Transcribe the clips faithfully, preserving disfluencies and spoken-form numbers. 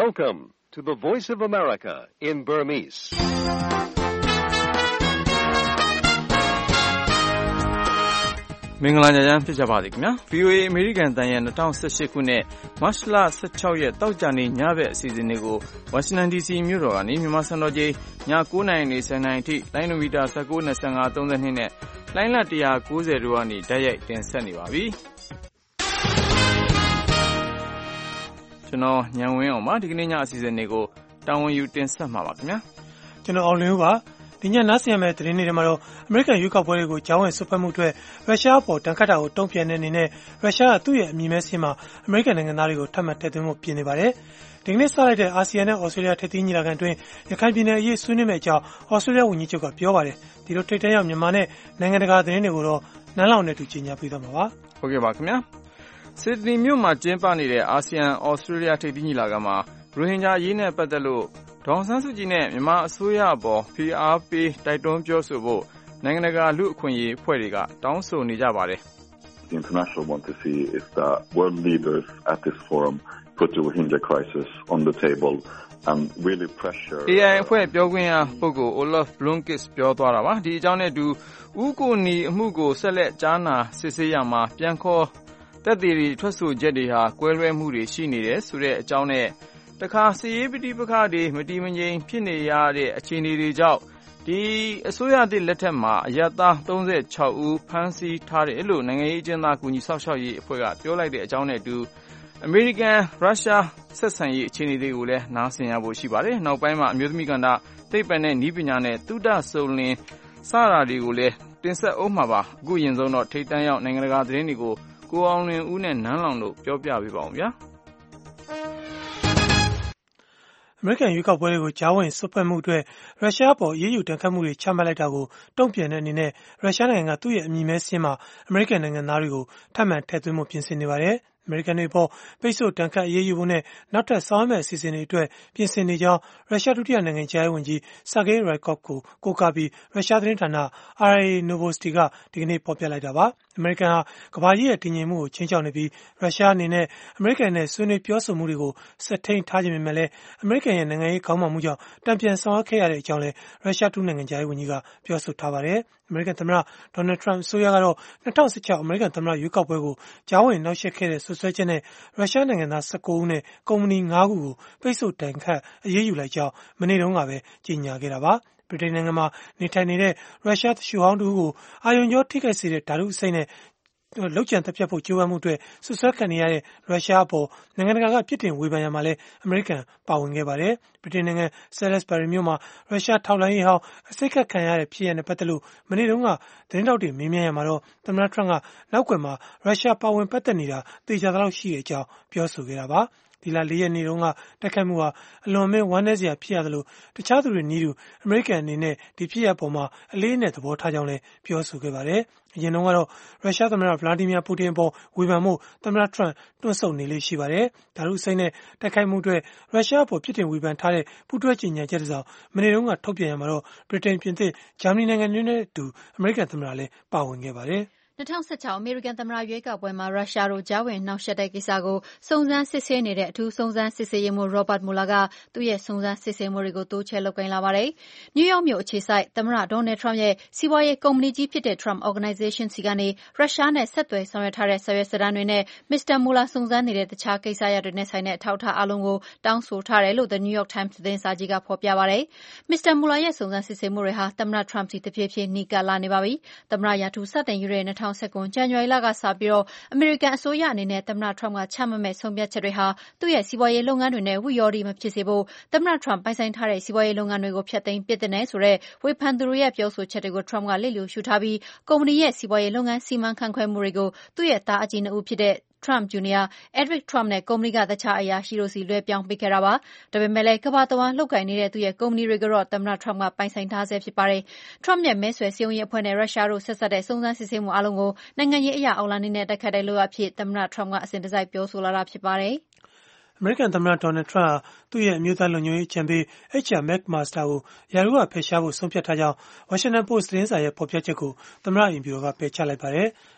Welcome to the Voice of America in Burmese. မင်္ဂလာညချမ်းဖြစ်ကြပါသည်ခင်ဗျာ ဗွီအိုအေ အမေရိကန်တန်ရဲ့၂၀၁၈ခုနှစ်မတ်လ၁၆ရက်တောက်ကြနေ့ညဘက်အစီအစဉ်တွေကိုဝါရှင်တန်ဒီစီမြို့တော်ကနေမြန်မာစံတော်ချိန်ည၉နာရီနေ၁၀နာရီထိလိုင်းနိုမီတာ၁၉ ၂၅ ၃၂နဲ့လိုင်းလ၁၉၀တို့ကနေဓာတ်ရိုက်တင်ဆက်နေပါပြီကျွန်တော်ညံဝင်းအောင်ပါဒီကနေ့ညအစီအစဉ်တွေကိုတာဝန်ယူတင်ဆက်မှာပါခင်ဗျာကျွန်တော်အောင်လင်းဦးပါဒီညနားဆင်ရမယ့်သတင်းတွေထဲမှာတော့အမေရိကန်ရွေးကောက်ပွဲတွေကိုကြားဝင်ဆွတ်ဖက်မှုအတွက်ရုရှားအပေါ်တန်ခတ်တာကိုတုံ့ပြန်တဲ့အနေနဲ့ရုရှားကသူ့ရဲ့အမည်မဲစင်းမှာအမေရိကန်နိုင်ငံသားတွေကိုထပ်မံထည့်သွင်းဖို့ပြင်နေပါတယ်။ဒီကနေ့စလိုက်တဲ့အာဆီယံနဲ့ဩစတြေးလျထိပ်သီးညီလာခံအတွင်းရခိုင်ပြည်နယ်အရေးဆွေးနွေးမယ့်အကြောင်းဩစတြေးလျဝန်ကြီးချုပ်ကပြောပါတယ်။ဒီလိုထိပ်တန်းရောက်မြန်မာနဲ့နိုင်ငံတကာသတင်းတွေကိုတော့နန်းလောင်နဲ့တူကြီးညာပေးသွားမှာပါ။ဟုတ်ကဲ့ပါခင်ဗျာ။စစ်ဒနီမြို့မှာကျင်းပနေတဲ့အာဆီယံဩစတြေးလျထိပ်သီးညီလာခံမှာရိုဟင်ဂျာအရေးနဲ့ပတ်သက်လို့ဒေါ်အောင်ဆန်းစုကြည်နဲ့မြန်မာအစိုးရအပေါ်ဖိအားပေးတိုက်တွန်းပြောဆိုဖို့နိုင်ငံတကာလူ့အခွင့်အရေးအဖွဲ့တွေကတောင်းဆိုနေကြပါတယ်။ The international want to see is that world leaders at this forum put the Rohingya crisis on the table and really pressure အေအိုင် အဖွဲ့ပြောခွင့်ရပုဂ္ဂိုလ် Olaf Blomqvist ပြောသွားတာပါ။ဒီအကြောင်းနဲ့တူဦးကိုနီအမှုကိုဆက်လက်ကြားနာစစ်ဆေးရမှာပြန်ခေါ်သက်သေတွေထွက်ဆိုချက်တွေဟာကွဲလွဲမှုတွေရှိနေတယ်ဆိုတဲ့အကြောင်းနဲ့တခါစစ်ရေးပဋိပက္ခတွေမတည်မငြိမ်ဖြစ်နေရတဲ့အခြေအနေတွေကြောင့်ဒီအစိုးရသစ်လက်ထက်မှာအရပ်သား၃၆ဦးဖမ်းဆီးထားတယ်လို့နိုင်ငံရေးအကျဉ်းသားကူညီဆောက်ရှောက်ရေးအဖွဲ့ကပြောလိုက်တဲ့အကြောင်းနဲ့အတူအမေရိကန်ရုရှားဆက်ဆံရေးအခြေအနေတွေကိုလည်းနားဆင်ရဖို့ရှိပါတယ်။နောက်ပိုင်းမှာအမျိုးသမီးကဏ္ဍသိပ္ပံနဲ့နည်းပညာနဲ့သုတစုံလင်စတာတွေကိုလည်းတင်ဆက်အောင်မှာပါ။အခုရင်ဆုံးတော့ထိပ်တန်းရောက်နိုင်ငံတကာသတင်းတွေကိုကိုအောင်လွင်ဦးနဲ့နန်းလောင်တို့ပြောပြပေးပါအောင်ဗျာ။အမေရိကန်ရွေးကောက်ပွဲတွေကိုကြားဝင်ဆွတ်ဖက်မှုအတွက်ရုရှားအပေါ်အရေးယူတန်ခတ်မှုတွေချမှတ်လိုက်တာကိုတုံ့ပြန်တဲ့အနေနဲ့ရုရှားနိုင်ငံကသူ့ရဲ့အမည်မဲစင်းမှာအမေရိကန်နိုင်ငံသားတွေကိုထပ်မံထည့်သွင်းဖို့ပြင်ဆင်နေပါတယ်။အမေရိကန်တွေပေါ်ပိတ်ဆို့တန်ခတ်အရေးယူဖို့နဲ့နောက်ထပ်ဆောင်ရွက်မယ့်အစီအစဉ်တွေအတွက်ပြင်ဆင်နေကြောင်းရုရှားဒုတိယနိုင်ငံခြားရေးဝန်ကြီး Sergei Ryabkov ကိုကိုးကားပြီးရုရှားသတင်းဌာန R I A Novosti ကဒီကနေ့ဖော်ပြလိုက်တာပါ။အမေရိကန်ဟာကမ္ဘာကြီးရဲ့တည်ငြိမ်မှုကိုချင်းချောက်နေပြီးရုရှားအနေနဲ့အမေရိကန်နဲ့ဆွေးနွေးပြောဆိုမှုတွေကိုဆက်ထိန်ထားခြင်းပေမဲ့လည်းအမေရိကန်ရဲ့နိုင်ငံရေးခေါင်းဆောင်မှုကြောင့်တံပြန်ဆောင်ရွက်ခဲ့ရတဲ့အကြောင်းလည်းရုရှားဒုနိုင်ငံခြားရေးဝန်ကြီးကပြောဆိုထားပါတယ်။အမေရိကန်သမ္မတဒေါ်နယ်ထရန့်အစိုးရကတော့၂၀၁၆အမေရိကန်သမ္မတရွေးကောက်ပွဲကိုကြားဝင်နှောက်ယှက်ခဲ့တဲ့ဆွဆွဲချက်နဲ့ရုရှားနိုင်ငံသား၁၉ဦးနဲ့ကုမ္ပဏီ၅ခုကိုပိတ်ဆို့ဒဏ်ခတ်အရေးယူလိုက်ကြောင်းမနေ့တုန်းကပဲကြေညာခဲ့တာပါ။ဗြိတိန်နိုင်ငံမှာနေထိုင်နေတဲ့ရုရှားသူလျှိုဟောင်းတဦးကိုအာရုံကြောထိခိုက်စေတဲ့ဓာတုအဆိပ်နဲ့လောက်ကျန်တပ်ဖြတ်ဖို့ကြိုးပမ်းမှုအတွက်ဆွဆွဲခံနေရတဲ့ရုရှားအပေါ်နိုင်ငံတကာကပြစ်တင်ဝေဖန်ရမှာလဲအမေရိကန်ပါဝင်ခဲ့ပါတယ်။ဗြိတိန်နိုင်ငံ Salisbury မြို့မှာရုရှားထောက်လှမ်းရေးဟောင်းအဆိပ်ခတ်ခံရတဲ့ဖြစ်ရပ်နဲ့ပတ်သက်လို့မနေ့တုန်းကသတင်းတောက်တွေမေးမြန်းရမှာတော့သမ္မတထရန့်ကနောက်ကွယ်မှာရုရှားပါဝင်ပတ်သက်နေတာသေချာသလောက်ရှိတဲ့အကြောင်းပြောဆိုခဲ့တာပါ။ဒီလ၄ရက်နေ့တုန်းကတိုက်ခိုက်မှုဟာအလွန်အမင်းဝမ်းနည်းစရာဖြစ်ရသလိုတခြားသူတွေနည်းတူအမေရိကန်အနေနဲ့ဒီဖြစ်ရပ်ပေါ်မှာအလေးအနက်သဘောထားကြောင်းလည်းပြောဆိုခဲ့ပါတယ်။အရင်တုန်းကတော့ရုရှားသမ္မတဗလာဒီမီယာပူတင်ပေါ်ဝေဖန်မှုသမ္မတထရန့်တွန်းဆုတ်နေလေရှိပါတယ်။ဓာတုအဆိပ်နဲ့တိုက်ခိုက်မှုအတွက်ရုရှားအပေါ်ပြစ်တင်ဝေဖန်ထားတဲ့ပူးတွဲကြေညာချက်တစ်စောင်မနေ့တုန်းကထုတ်ပြန်ရမှာတော့ဗြိတိန်ပြင်သစ်ဂျာမနီနိုင်ငံတွေနဲ့အတူအမေရိကန်သမ္မတလည်းပါဝင်ခဲ့ပါတယ်။၂၀၁၆အမေရိကန်သမ္မတရွေးကောက်ပွဲမှာရုရှားတို့ကြားဝင်နှောက်ယှက်တဲ့ကိစ္စကိုစုံစမ်းစစ်ဆေးနေတဲ့အထူးစုံစမ်းစစ်ဆေးရေးမှူး Robert Mueller ကသူ့ရဲ့စုံစမ်းစစ်ဆေးမှုတွေကိုတိုးချဲ့လုပ်ကိုင်လာပါတယ်။နယူးယောက်မြို့အခြေစိုက်သမ္မတဒေါ်နယ်ထရန့်ရဲ့စီးပွားရေးကုမ္ပဏီကြီးဖြစ်တဲ့ Trump Organization ဆီကနေရုရှားနဲ့ဆက်သွယ်ဆောင်ရွက်ထားတဲ့စာရွက်စာတမ်းတွေနဲ့မစ္စတာ Mueller စုံစမ်းနေတဲ့တခြားကိစ္စရပ်တွေနဲ့ဆိုင်တဲ့အထောက်အထားအားလုံးကိုတောင်းဆိုထားတယ်လို့ The New York Times သတင်းစာကြီးကဖော်ပြပါတယ်။မစ္စတာ Mueller ရဲ့စုံစမ်းစစ်ဆေးမှုတွေဟာသမ္မတ Trump ဆီတဖြည်းဖြည်းနီးကပ်လာနေပါပြီ။သမ္မတရာထူးစတင်ယူတဲ့၂၀၁၉ဇန်နဝါရီလကစပြီးအမေရိကန်အစိုးရအနေနဲ့သမ္မတ Trump ကချမှတ်မဲ့ဆုံးဖြတ်ချက်တွေဟာသူ့ရဲ့စီးပွားရေးလုပ်ငန်းတွေနဲ့ဝိရောဓိမဖြစ်စေဖို့သမ္မတ Trump ပိုင်ဆိုင်ထားတဲ့စီးပွားရေးလုပ်ငန်းတွေကိုဖျက်သိမ်းပစ်သင့်တယ်ဆိုတဲ့ဝေဖန်သူတွေရဲ့ပြောဆိုချက်တွေကို Trump ကလစ်လျူရှုထားပြီးကုမ္ပဏီရဲ့စီးပွားရေးလုပ်ငန်းစီမံခန့်ခွဲမှုတွေကိုသူ့ရဲ့သားအကြီးနှစ်ဦးဖြစ်တဲ့Trump Junior Eric Trump နဲ့ကုမ္ပဏီကတခြားအရာရှိတို့စီလွှဲပြောင်းပေးခဲ့တာပါ။ဒါပေမဲ့လည်းကမ္ဘာတဝှမ်းလုပ်ကိုင်နေတဲ့သူ့ရဲ့ကုမ္ပဏီတွေကိုတော့သမ္မတ Trump ကပိုင်ဆိုင်ထားဆဲဖြစ်ပါတယ်။ Trump ရဲ့မဲဆွယ်စည်းရုံးရေးအဖွဲ့နဲ့ရုရှားတို့ဆက်စပ်တဲ့စုံစမ်းစစ်ဆေးမှုအလုံးကိုနိုင်ငံရေးအရာအောက်လမ်းနည်းနဲ့တိုက်ခိုက်တဲ့လုပ်ရပ်အဖြစ်သမ္မတ Trump ကအစဉ်တစိုက်ပြောဆိုလာတာဖြစ်ပါတယ်။အမေရိကန်သမ္မတဒေါ်နယ်ထရန့်ဟာသူ့ရဲ့အမျိုးသားလုံခြုံရေးအကြံပေး H R McMaster ကိုရာထူးကဖယ်ရှားဖို့ဆုံးဖြတ်ထားကြောင်း Washington Post သတင်းစာရဲ့ဖော်ပြချက်ကိုသမ္မတအိမ်ဖြူတော်ကပယ်ချလိုက်ပါတယ်။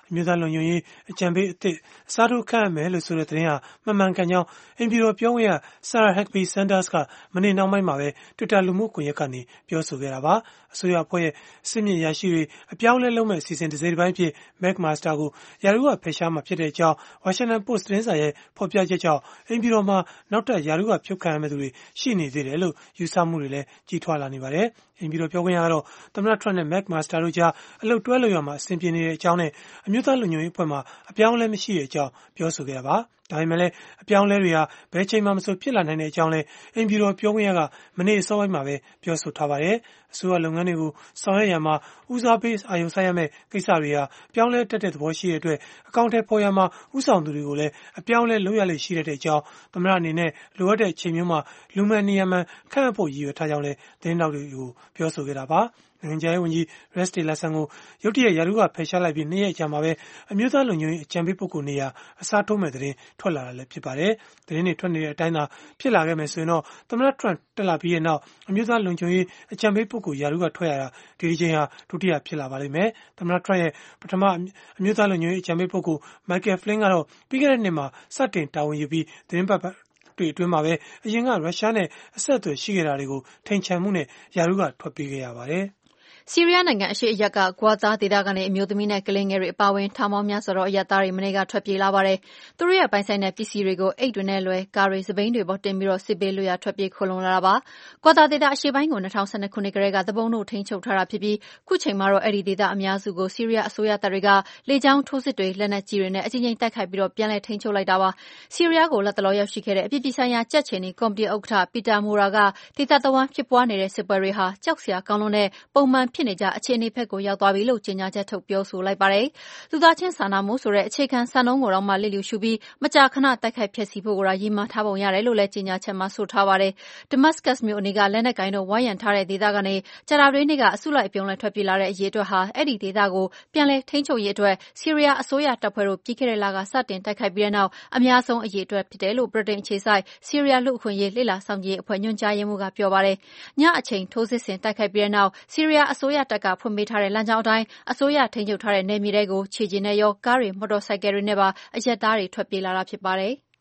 အမျိုးသားလုံခြုံရေးအကြံပေးအသစ်အစားထိုးခန့်အပ်မယ်လို့ဆိုတဲ့သတင်းဟာမှန်မှန်ကန်ကြောင်းအိမ်ဖြူတော်ပြောခွင့်ရ Sarah Huckabee Sanders ကမနေ့နှောင်းပိုင်းမှာပဲ Twitter လူမှုကွန်ရက်ကနေပြောဆိုခဲ့တာပါအစိုးရအဖွဲ့ရဲ့စစ်မြေရရှိတွေအပြောင်းလဲလုပ်မဲ့အစီအစဉ်တစ်စိတ်တစ်ပိုင်းဖြစ် McMaster ကိုရာထူးကဖယ်ရှားမှာဖြစ်တဲ့အကြောင်း Washington Post သတင်းစာရဲ့ဖော်ပြချက်ကြောင့်အိမ်ဖြူတော်မှာနောက်ထပ်ရာထူးကဖြုတ်ခံရမယ့်သူတွေရှိနေသေးတယ်လို့ယူဆမှုတွေလည်းကြီးထွားလာနေပါတယ်အိမ်ဖြူတော်ပြောခွင့်ရကတော့သမ္မတ Trump နဲ့ McMaster တို့ကြားအလုပ်တွဲလုပ်ရမှာအဆင်ပြေနေတဲ့အကြောင်းနဲ့အမျိုးသားလုံခြုံရေးအဖွဲ့မှာအပြောင်းအလဲမရှိတဲ့အကြောင်းပြောဆိုခဲ့တာပါဒါပေမဲ့လည်းအပြောင်းအလဲတွေဟာဘယ်ချိန်မှမဆိုဖြစ်လာနိုင်တဲ့အကြောင်းလည်းအိမ်ဖြူတော်ပြောခွင့်ရကမနေ့အစောပိုင်းမှာပဲပြောဆိုထားပါတယ်အစိုးရလုပ်ငန်းတွေကိုဆောင်ရွက်ရမှာဦးစားပေးအာရုံစိုက်ရမယ့်ကိစ္စတွေဟာပြောင်းလဲတတ်တဲ့သဘောရှိတဲ့အတွက်အကောင့်ထဲပေါ်ရမှာဥဆောင်သူတွေကိုလည်းအပြောင်းလဲလုပ်ရလိမ့်ရှိတဲ့အကြောင်းသမ္မတအနေနဲ့လိုအပ်တဲ့အချိန်မျိုးမှာလူမှန်နေရာမှန်ခန့်အပ်ဖို့ရည်ရွယ်ထားကြောင်းလည်းသတင်းတောက်တွေကိုပြောဆိုခဲ့တာပါနိုင်ငံခြားရေးဝန်ကြီး Rex Tillerson ကိုရုတ်တရက်ရာထူးကဖယ်ရှားလိုက်ပြီးနှစ်ရက်ကြာမှာပဲအမျိုးသားလုံခြုံရေးအကြံပေးပုဂ္ဂိုလ်နေရာအစားထိုးမဲ့သတင်းထွက်လာတာလည်းဖြစ်ပါတယ်။သတင်းတွေထွက်နေတဲ့အတိုင်းသာဖြစ်လာခဲ့မယ်ဆိုရင်တော့သမ္မတ Trump တက်လာပြီးတဲ့နောက်အမျိုးသားလုံခြုံရေးအကြံပေးပုဂ္ဂိုလ်ရာထူးကထွက်ရတာဒီဒီချိန်ဟာဒုတိယဖြစ်လာပါလိမ့်မယ်။သမ္မတ Trump ရဲ့ပထမအမျိုးသားလုံခြုံရေးအကြံပေးပုဂ္ဂိုလ် Michael Flynn ကတော့ပြီးခဲ့တဲ့နှစ်မှာစတင်တာဝန်ယူပြီးသတင်းပတ်တွေအတွင်းမှာပဲအရင်ကရုရှားနဲ့အဆက်အသွယ်ရှိခဲ့တာတွေကိုထိန်ချန်မှုနဲ့ရာထူးကထွက်ပြေးခဲ့ရပါတယ်။ဆီးရီးယားနိုင်ငံအရှေ့အရပ်ကဂွာသားဒေသကနေအမျိုးသမီးနဲ့ကလေးငယ်တွေအပါအဝင်ထောင်ပေါင်းများစွာသောအရပ်သားတွေမနေ့ကထွက်ပြေးလာပါတယ်။သူတို့ရဲ့ပိုင်ဆိုင်တဲ့ပစ္စည်းတွေကိုအိတ်တွေနဲ့လွယ်ကားတွေစပိန်တွေပေါ်တင်ပြီးတော့စစ်ဘေးလွတ်ရာထွက်ပြေးခိုလှုံလာတာပါ။ဂွာသားဒေသအရှေ့ပိုင်းကို၂၀၁၂ခုနှစ်ကတည်းကသဘုံတို့ထိန်းချုပ်ထားတာဖြစ်ပြီးခုချိန်မှာတော့အဲ့ဒီဒေသအများစုကိုဆီးရီးယားအစိုးရတပ်တွေကလေကြောင်းထိုးစစ်တွေလက်နက်ကြီးတွေနဲ့အကြိမ်ကြိမ်တိုက်ခိုက်ပြီးတော့ပြန်လည်ထိန်းချုပ်လိုက်တာပါ။ဆီးရီးယားကိုလက်တလောရောက်ရှိခဲ့တဲ့အပြည်ပြည်ဆိုင်ရာကြက်ချင်နီကော်မတီဥက္ကဋ္ဌပီတာမိုရာကဒေသတဝန်းဖြစ်ပွားနေတဲ့စစ်ပွဲတွေဟာကြောက်စရာကောင်းလွန်းတဲ့ပုံမှန်ဖြစ်နေကြအခြေအနေဘက်ကိုရောက်သွားပြီလို့ကြေညာချက်ထုတ်ပြောဆိုလိုက်ပါတယ်။လူသားချင်းစာနာမှုဆိုတဲ့အခြေခံစံနှုန်းကိုတော့မှလစ်လျူရှုပြီးမကြာခဏတိုက်ခိုက်ဖျက်ဆီးဖို့ကိုရည်မှန်းထားပုံရတယ်လို့လည်းကြေညာချက်မှာဆိုထားပါတယ်။ Damascus မြို့အနီးကလက်နက်ကိုင်တို့ဝိုင်းရံထားတဲ့ဒေသကနေကြာသပတေးနေ့ကအစုလိုက်အပြုံလိုက်ထွက်ပြေးလာတဲ့အရေးအတွက်ဟာအဲ့ဒီဒေသကိုပြန်လည်ထိန်းချုပ်ရေးအတွက်ဆီးရီးယားအစိုးရတပ်ဖွဲ့တို့ပြီးခဲ့တဲ့လကစတင်တိုက်ခိုက်ပြီးတဲ့နောက်အများဆုံးအရေးအတွက်ဖြစ်တယ်လို့ဗြိတိန်အခြေစိုက်ဆီးရီးယားလူ့အခွင့်အရေးလေ့လာစောင့်ကြည့်ရေးအဖွဲ့ညွှန်ကြားရေးမှူးကပြောပါတယ်။ညအချိန်ထိုးစစ်ဆင်တိုက်ခိုက်ပြီးတဲ့နောက်ဆီးရီးယားအစိုးရတပ်ကဖွင့်ပေးထားတဲ့လမ်းကြောင်းအတိုင်းအစိုးရထိန်းချုပ်ထားတဲ့နယ်မြေတွေကိုခြေကျင်နဲ့ရောကားတွေမော်တော်ဆိုင်ကယ်တွေနဲ့ပါအရပ်သားတွေထွက်ပြေးလာတာဖြစ်ပါတယ်။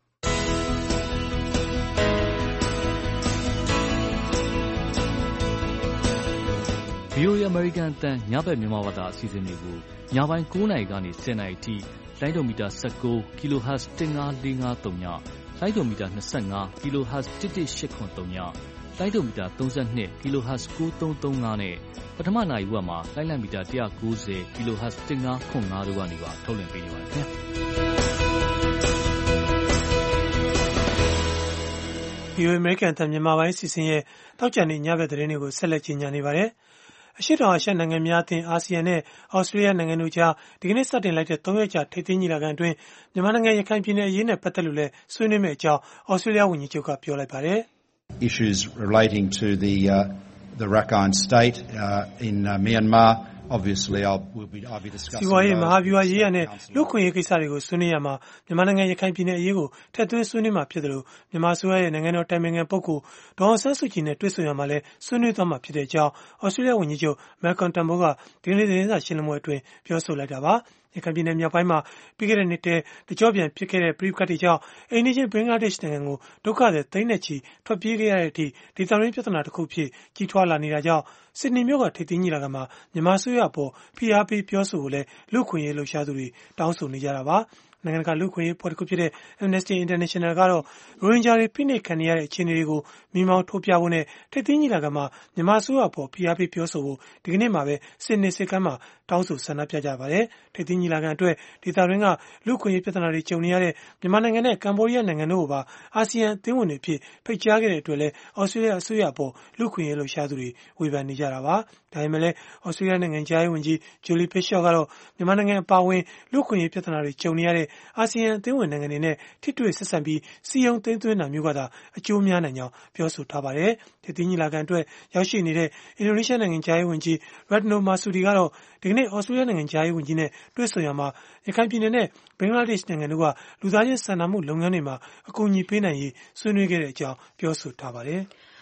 ဗီအိုအေ American အသံညဘက်မြန်မာဘာသာအစီအစဉ်တွေကိုညပိုင်း၉နာရီကနေ၁၀နာရီအထိလိုင်းဒိုမီတာ၁၉ kHz ၁၅၄၅၃ညလိုင်းဒိုမီတာ၂၅ kHz ၁၁၈၇၃ညလိုင်းဒိုမီတာ၃၂ kHz ၉၃၃၅နဲ့ပထမနာရီဝက်မှာလိုင်းလံမီတာ၁၉၀ kHz ၁၅ခွန်၅တို့ကနေပါထုတ်လွှင့်ပေးနေပါတယ်ခင်ဗျာ။ ဗီအိုအေ American အသံမြန်မာပိုင်းအစီအစဉ်ရဲ့တောက်ကြံနေညဘက်သတင်းတွေကိုဆက်လက်ကြီးညာနေပါတယ်။အရှေ့တောင်အာရှနိုင်ငံများအသင်းအာဆီယံနဲ့ဩစတြေးလျနိုင်ငံတို့ကြားဒီကနေ့စတင်လိုက်တဲ့သုံးရက်ကြာထိပ်သီးညီလာခံအတွင်းမြန်မာနိုင်ငံရခိုင်ပြည်နယ်အရေးနဲ့ပတ်သက်လို့လည်းဆွေးနွေးမယ့်အကြောင်းဩစတြေးလျဝန်ကြီးချုပ်ကပြောလိုက်ပါတယ်။ Issues relating to the uh, the Rakhine State uh, in uh, Myanmar obviously I'll will be I'll be discussing စီဝါရေးမဟာဗျူဟာရေးရနဲ့လူခွင့်ရေးကိစ္စတွေကိုဆွေးနွေးရမှာမြန်မာနိုင်ငံရခိုင်ပြည်နယ်အရေးကိုထည့်သွင်းဆွေးနွေးမှာဖြစ်တယ်လို့မြန်မာဆိုရရဲ့နိုင်ငံတော်တိုင်ပင်ခံပုဂ္ဂိုလ်ဒေါ်အောင်ဆန်းစုကြည်နဲ့တွေ့ဆုံရမှာလဲဆွေးနွေးသွားမှာဖြစ်တဲ့အကြောင်းဩစတြေးလျဝန်ကြီးချုပ် Malcolm Turnbull ကဒီနေ့သတင်းစာရှင်းလင်းပွဲအတွင်းပြောဆိုလိုက်တာပါ။ရခိုင်ပြည်နယ်မြောက်ပိုင်းမှာပြီးခဲ့တဲ့နှစ်တည်းတကြောပြန်ဖြစ်ခဲ့တဲ့ပြည်ပခတ်တွေကြောင့်အိန္ဒိယဘင်္ဂလားဒေ့ရှ်နိုင်ငံကိုဒုက္ခသည်သိန်းနဲ့ချီထွက်ပြေးခဲ့ရတဲ့အထိဒေသရင်းပြဿနာတစ်ခုဖြစ်ကြီးထွားလာနေတာကြောင့်စစ်ဒနီမြို့ကထိပ်သီးညီလာခံမှာမြန်မာဆိုရအပေါ်ဖိအားပေးပြောဆိုဖို့လဲလူခွင့်ရေးလှုပ်ရှားသူတွေတောင်းဆိုနေကြတာပါ။နိုင်ငံတကာလူ့အခွင့်အရေးအဖွဲ့တစ်ခုဖြစ်တဲ့ Amnesty International ကတော့ရိုဟင်ဂျာတွေဖိနှိပ်ခံနေရတဲ့အခြေအနေတွေကိုမိမောင်းထိုးပြဖို့နဲ့ထိပ်သီးညီလာခံမှာမြန်မာအစိုးရအပေါ်ဖိအားပေးပြောဆိုဖို့ဒီကနေ့မှာပဲစစ်နေစစ်ကမ်းမှာတောင်းဆိုဆန္ဒပြကြပါတယ်။ထိပ်သီးညီလာခံအတွက်ဒေသတွင်းကလူ့အခွင့်အရေးပြဿနာတွေကြုံနေရတဲ့မြန်မာနိုင်ငံနဲ့ကမ္ဘောဒီးယားနိုင်ငံတို့ကိုပါအာဆီယံအသင်းဝင်တွေဖြစ်ဖိတ်ကြားခဲ့တဲ့အတွက်လည်းဩစတြေးလျအစိုးရအပေါ်လူ့အခွင့်အရေးလှုပ်ရှားသူတွေဝေဖန်နေကြတာပါ။ဒါပေမဲ့လည်းဩစတြေးလျနိုင်ငံခြားရေးဝန်ကြီး Julie Bishop ကတော့မြန်မာနိုင်ငံအပါအဝင်လူ့အခွင့်အရေးပြဿနာတွေကြုံနေရတဲ့အာဆီယံအသင်းဝင်နိုင်ငံတွေနဲ့ထိတွေ့ဆက်ဆံပြီးစီယုံသိမ်းသွင်းတာမျိုးကသာအကျိုးများနိုင်ကြောင်းပြောဆိုထားပါတယ်။ထိပ်သီးညီလာခံအတွက်ရောက်ရှိနေတဲ့အင်ဒိုနီးရှားနိုင်ငံခြားရေးဝန်ကြီး Retno Marsudi ကတော့ဒီကနေ့ဩစတြေးလျနိုင်ငံခြားရေးဝန်ကြီးနဲ့တွေ့ဆုံရမှာရခိုင်ပြည်နယ်နဲ့ဘင်္ဂလားဒေ့ရှ်နိုင်ငံတို့ကလူသားချင်းစာနာမှုလုပ်ငန်းတွေမှာအကူအညီပေးနိုင်ရေးဆွေးနွေးခဲ့တဲ့အကြောင်းပြောဆိုထားပါတယ်။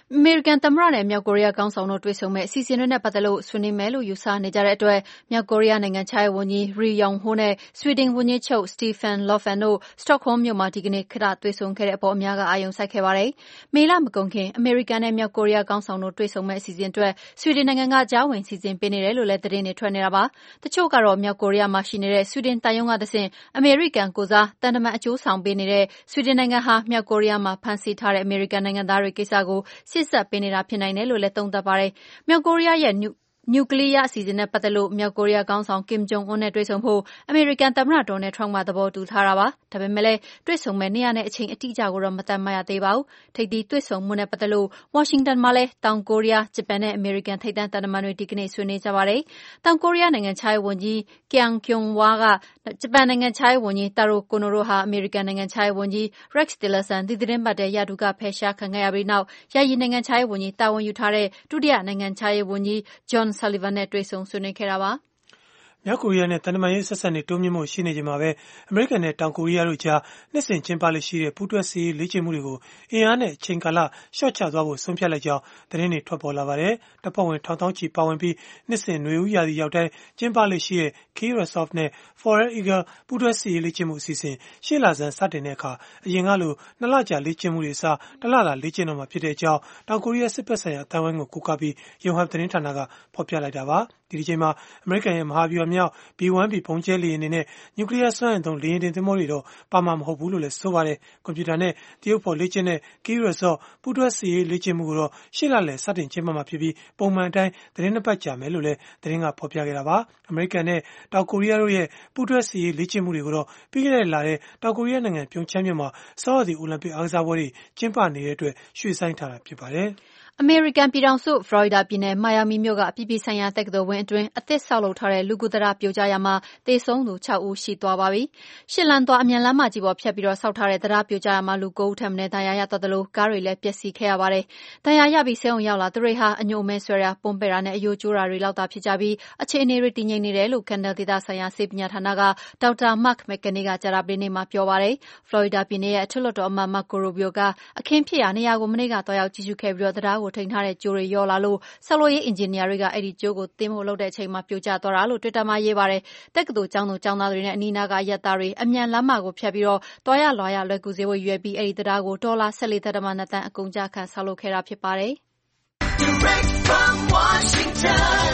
အမေရိကန်သမ္မတနဲ့မြောက်ကိုရီးယားခေါင်းဆောင်တို့တွေ့ဆုံမယ့်အစီအစဉ်တွေနဲ့ပတ်သက်လို့ဆွေးနွေးမယ်လို့ယူဆနေကြတဲ့အတွက်မြောက်ကိုရီးယားနိုင်ငံခြားရေးဝန်ကြီး Ri Yong Ho နဲ့ဆွီဒင်ဝန်ကြီးချုပ် Stefan Löfven တို့ Stockholm မြို့မှာဒီကနေ့ခေတ္တတွေ့ဆုံခဲ့တဲ့အပေါ်အများကအာရုံစိုက်ခဲ့ပါတယ်။မေလမကုန်ခင်အမေရိကန်နဲ့မြောက်ကိုရီးယားခေါင်းဆောင်တို့တွေ့ဆုံမယ့်အစီအစဉ်အတွက်ဆွီဒင်နိုင်ငံကကြားဝင်စီစဉ်ပေးနေတယ်လို့လည်းသတင်းတွေထွက်နေတာပါ။တချို့ကတော့မြောက်ကိုရီးယားမှာရှိနေတဲ့ဆွီဒင်တန်ယုံကတဆင့်အမေရိကန်ကိုစားတန်တမန်အကျိုးဆောင်ပေးနေတဲ့ဆွီဒင်နိုင်ငံဟာမြောက်ကိုရီးယားမှာဖမ်းဆီးထားတဲ့အမေရိကန်နိုင်ငံသားတွေကိစ္စကိုစစ်ဆက်ပေးနေတာဖြစ်နိုင်တယ်လို့လည်းသုံးသပ်ပါတယ်။မြောက်ကိုရီးယားရဲ့နျူကလ িয়ার အစီအစဉ်နဲ့ပတ်သက်လို့မြောက်ကိုရီးယားခေါင်းဆောင်ကင်ဂျုံအွန်းနဲ့တွေ့ဆုံဖို့အမေရိကန်သမ္မတဒေါ်နယ်ထရမ့်ကသဘောတူထားတာပါ။ဒါပေမဲ့လည်းတွေ့ဆုံမဲ့နေရာနဲ့အချိန်အတိအကျကိုတော့မသတ်မှတ်ရသေးပါဘူး။ထိပ်သီးတွေ့ဆုံမှုနဲ့ပတ်သက်လို့ဝါရှင်တန်မှာလည်းတောင်ကိုရီးယား၊ဂျပန်နဲ့အမေရိကန်ထိပ်တန်းသံတမန်တွေဒီကနေ့ဆွေးနွေးကြပါတယ်။တောင်ကိုရီးယားနိုင်ငံခြားရေးဝန်ကြီး Kang Kyung-wha ကဂျပန်နိုင်ငံခြားရေးဝန်ကြီး Taro Kono တို့ဟာအမေရိကန်နိုင်ငံခြားရေးဝန်ကြီး Rex Tillerson ဒီသတင်းပတ်ထဲရာထူးကဖယ်ရှားခံခဲ့ရပြီးနောက်ယာယီနိုင်ငံခြားရေးဝန်ကြီးတာဝန်ယူထားတဲ့ဒုတိယနိုင်ငံခြားရေးဝန်ကြီး John Sullivan နဲ့တွေ့ဆုံဆွေးနွေးခဲ့တာပါ။မြောက်ကိုရီးယားနဲ့တန်တမာရေးဆက်ဆံနေတိုးမြင့်မှုရှိနေချိန်မှာပဲအမေရိကန်နဲ့တောင်ကိုရီးယားတို့ကြားနှစ်စဉ်ကျင်းပလေရှိတဲ့ပူးတွဲစစ်ရေးလေ့ကျင့်မှုတွေကိုအင်အားနဲ့အချိန်ကာလရှော့ချသွားဖို့ဆုံးဖြတ်လိုက်ကြောင်းသတင်းတွေထွက်ပေါ်လာပါတယ်။တပ်ဖွဲ့ဝင်ထောင်သောင်းချီပါဝင်ပြီးနှစ်စဉ်နွေဦးရာသီရောက်တိုင်းကျင်းပလေရှိတဲ့ Key Resolve နဲ့ Foral Eagle ပူးတွဲစစ်ရေးလေ့ကျင့်မှုအစီအစဉ်ရှေ့လဆန်းစတင်တဲ့အခါအရင်ကလိုနှစ်လကြာလေ့ကျင့်မှုတွေအစားတလလာလေ့ကျင့်တော့မှာဖြစ်တဲ့အကြောင်းတောင်ကိုရီးယားစစ်ဘက်ဆိုင်ရာအသံဝိုင်းကိုကိုးကားပြီးယုံဟပ်သတင်းဌာနကဖော်ပြလိုက်တာပါ။ဒီဒီချိန်မှာအမေရိကန်ရဲ့မဟာဗျူဟာမြောက် ဘီ ဝန် ဘီ ဘုံကျဲလေယာဉ်တွေနဲ့နျူကလ িয়ার စွမ်းအင်သုံးလေယာဉ်တင်သင်္ဘောတွေတော့ပါမှာမဟုတ်ဘူးလို့လည်းဆိုပါတယ်။ကွန်ပျူတာနဲ့တရုတ်ဖော်လေ့ကျင့်တဲ့ Key Resolve ပူးတွဲစစ်ရေးလေ့ကျင့်မှုကိုတော့ရှေ့လလယ်စတင်ကျင်းပမှာဖြစ်ပြီးပုံမှန်အတိုင်းသတင်းနှစ်ပတ်ကြာမယ်လို့လည်းသတင်းကဖော်ပြခဲ့တာပါ။အမေရိကန်နဲ့တောင်ကိုရီးယားတို့ရဲ့ပူးတွဲစစ်ရေးလေ့ကျင့်မှုတွေကိုတော့ပြီးခဲ့တဲ့လထဲတောင်ကိုရီးယားနိုင်ငံပြုံချမ်းမြို့မှာဆောင်းရာသီအိုလံပစ်အားကစားပွဲတွေကျင်းပနေတဲ့အတွက်ရွှေ့ဆိုင်းထားတာဖြစ်ပါတယ်။အမေရိကန်ပြည်ထောင်စုဖလော်ရီဒါပြည်နယ်မိုင်ယာမီမြို့ကအပြည်ပြည်ဆိုင်ရာတက္ကသိုလ်ဝင်းအတွင်းအသစ်ဆောက်လုပ်ထားတဲ့လူကူတံတားပြိုကျရာမှာသေဆုံးသူခြောက်ဦးရှိသွားပါပြီ။ရှစ်လမ်းသွားအမြန်လမ်းမကြီးပေါ်ဖြတ်ပြီးဆောက်ထားတဲ့တံတားပြိုကျရာမှာလူကိုးဦးထက်မနည်းဒဏ်ရာရသွားသလိုကားတွေလည်းပျက်စီးခဲ့ရပါတယ်။ဒဏ်ရာရပြီးဆေးရုံရောက်လာသူတွေဟာအညိုအမဲဆွဲတာ၊ပွန်းပဲ့တာနဲ့အရိုးကျိုးတာတွေလောက်သာဖြစ်ကြပြီးအခြေအနေတွေတည်ငြိမ်နေတယ်လို့ကန်ဒယ်ဒေသဆိုင်ရာဆေးပညာဌာနကဒေါက်တာမတ်မက်ကနေကကြာသပတေးနေ့မှာပြောပါတယ်။ဖလော်ရီဒါပြည်နယ်ရဲ့အထက်လွှတ်တော်အမတ်မာကိုရိုဘီယိုကအခင်းဖြစ်ရာနေရာကိုမနေ့ကသွားရောက်ကြည့်ရှုခဲ့ပြီးတံတားကိုထိန်းထားတဲ့ကြိုးတွေလျော့လာလို့ဆောက်လုပ်ရေးအင်ဂျင်နီယာတွေကအဲ့ဒီကြိုးကိုသင်းဖို့လုပ်တဲ့အချိန်မှာပြိုကျသွားတာလို့ Twitter မှာရေးပါတယ်။တက္ကသိုလ်ကျောင်းသူကျောင်းသားတွေနဲ့အနီးနားကအရပ်သားတွေအမြန်လမ်းမကိုဖြတ်ပြီးတော့တွားရလွာရလွယ်ကူစေဖို့ရွယ်ပြီးအဲ့ဒီတံတားကိုဒေါ်လာ ၁၄ ဒသမ ၂ သန်းအကုန်ကျခံဆောက်လုပ်ခဲ့တာဖြစ်ပါတယ်။ Direct from Washington,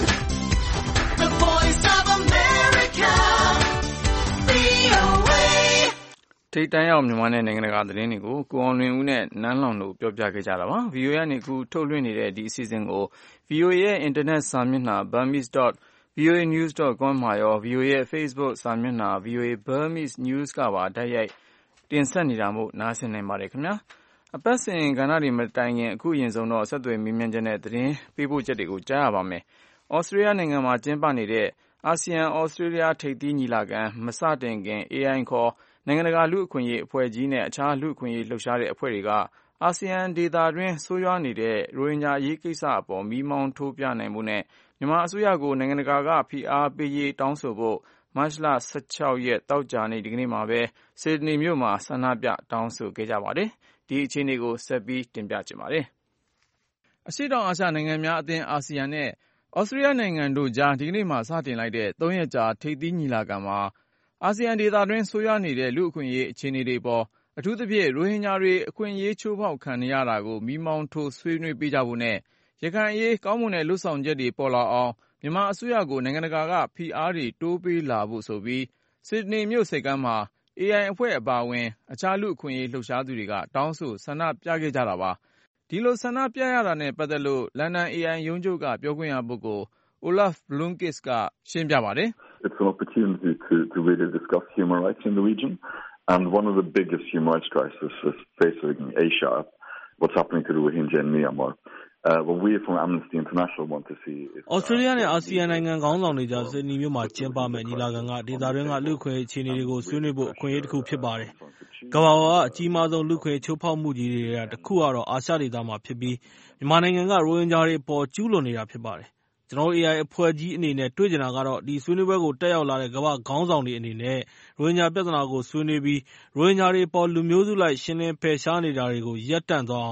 the voice of America, ဗွီအိုအေထိပ်တန်းရောက်မြန်မာနဲ့နိုင်ငံတကာသတင်းတွေကိုကိုအောင်လွင်ဦးနဲ့နန်းလောင်တို့ပြောပြခဲ့ကြတာပါ။ ဗွီအိုအေကနေအခုထုတ်လွှင့်နေတဲ့ဒီအစီအစဉ်ကို ဗွီအိုအေရဲ့အင်တာနက်စာမျက်နှာ burmese dot voa news dot com မှာရော ဗွီအိုအေရဲ့ Facebook စာမျက်နှာ ဗွီအိုအေ Burmese News ကပါတိုက်ရိုက်တင်ဆက်နေတာမို့နားဆင်နိုင်ပါတယ်ခင်ဗျာ။အပတ်စဉ်ကဏ္ဍတွေမတိုင်ခင်အခုအရင်ဆုံးတော့ဆက်သွယ်မေးမြန်းချက်နဲ့သတင်းပေးပို့ချက်တွေကိုကြားရပါမယ်။ဩစတြေးလျနိုင်ငံမှာကျင်းပနေတဲ့အာဆီယံဩစတြေးလျထိပ်သီးညီလာခံမစတင်ခင် အေအိုင် ခေါ်နိုင်ငံတကာလူ့အခွင့်အရေးအဖွဲ့ကြီးနဲ့အခြားလူ့အခွင့်အရေးလှုပ်ရှားတဲ့အဖွဲ့တွေကအာဆီယံဒေသတွင်းဆိုးရွားနေတဲ့ရိုဟင်ဂျာအရေးကိစ္စအပေါ်မီးမောင်းထိုးပြနိုင်ဖို့နဲ့မြန်မာအစိုးရကိုနိုင်ငံတကာကဖိအားပေးရေးတောင်းဆိုဖို့မတ်လ ၁၆ ရက်သောကြာနေ့ဒီကနေ့မှာပဲဆစ်ဒနီမြို့မှာဆန္ဒပြတောင်းဆိုခဲ့ကြပါတယ်။ဒီအခြေအနေကိုဆက်ပြီးတင်ပြချင်ပါတယ်။အရှေ့တောင်အာရှနိုင်ငံများအသင်းအာဆီယံနဲ့ဩစတြေးလျနိုင်ငံတို့ကြားဒီကနေ့မှာစတင်လိုက်တဲ့သုံးရက်ကြာထိပ်သီးညီလာခံမှာအာဆီယံဒေသတွင်းဆိုးရွားနေတဲ့လူ့အခွင့်အရေးအခြေအနေတွေပေါ်အထူးသဖြင့်ရိုဟင်ဂျာတွေအခွင့်အရေးချိုးဖောက်ခံနေရတာကိုမီးမောင်းထိုးဆွေးနွေးပေးကြဖို့နဲ့ရခိုင်အရေးကောင်းမွန်တဲ့လုပ်ဆောင်ချက်တွေပေါ်လာအောင်မြန်မာအစိုးရကိုနိုင်ငံတကာကဖိအားတွေတိုးပေးလာဖို့ဆိုပြီးဆစ်ဒနီမြို့ဆိပ်ကမ်းမှာ အေအိုင် အဖွဲ့အပါအဝင်အခြားလူ့အခွင့်အရေးလှုပ်ရှားသူတွေကတောင်းဆိုဆန္ဒပြခဲ့ကြတာပါ။ဒီလိုဆန္ဒပြရတာနဲ့ပတ်သက်လို့လန်ဒန် အေအိုင် ရုံးချုပ်ကပြောခွင့်ရပုဂ္ဂိုလ် Olaf Blomqvist ကရှင်းပြပါတယ်။ It's an opportunity to, to really discuss human rights in the region. And one of the biggest human rights crises is facing Asia, what's happening to the Rohingya in Myanmar. Uh, what we from Amnesty International want to see is... Australia နဲ့ အာဆီယံနိုင်ငံခေါင်းဆောင်တွေကြားဆစ်ဒနီမြို့မှာကျင်းပမယ့်ညီလာခံကဒေသတွင်းကလူ့အခွင့်အရေးအခြေအနေတွေကိုဆွေးနွေးဖို့အခွင့်အရေးတစ်ခုဖြစ်ပါတယ်။ကမ္ဘာပေါ်ကအကြီးမားဆုံးလူ့အခွင့်အရေးချိုးဖောက်မှုကြီးတွေကတစ်ခုကတော့အာရှဒေသမှာဖြစ်ပြီးမြန်မာနိုင်ငံကရိုဟင်ဂျာတွေအပေါ်ကျူးလွန်နေတာဖြစ်ပါတယ်။ကျွန်တော်တို့ အေအိုင် အဖွဲ့ကြီးအနေနဲ့တွေ့ကြတာကတော့ဒီဆွေးနွေးပွဲကိုတက်ရောက်လာတဲ့ကမ္ဘာခေါင်းဆောင်တွေအနေနဲ့ရိုဟင်ဂျာပြဿနာကိုဆွေးနွေးပြီးရိုဟင်ဂျာတွေပေါ်လူမျိုးစုလိုက်ရှင်းလင်းဖယ်ရှားနေတာတွေကိုရပ်တန့်သွားအောင်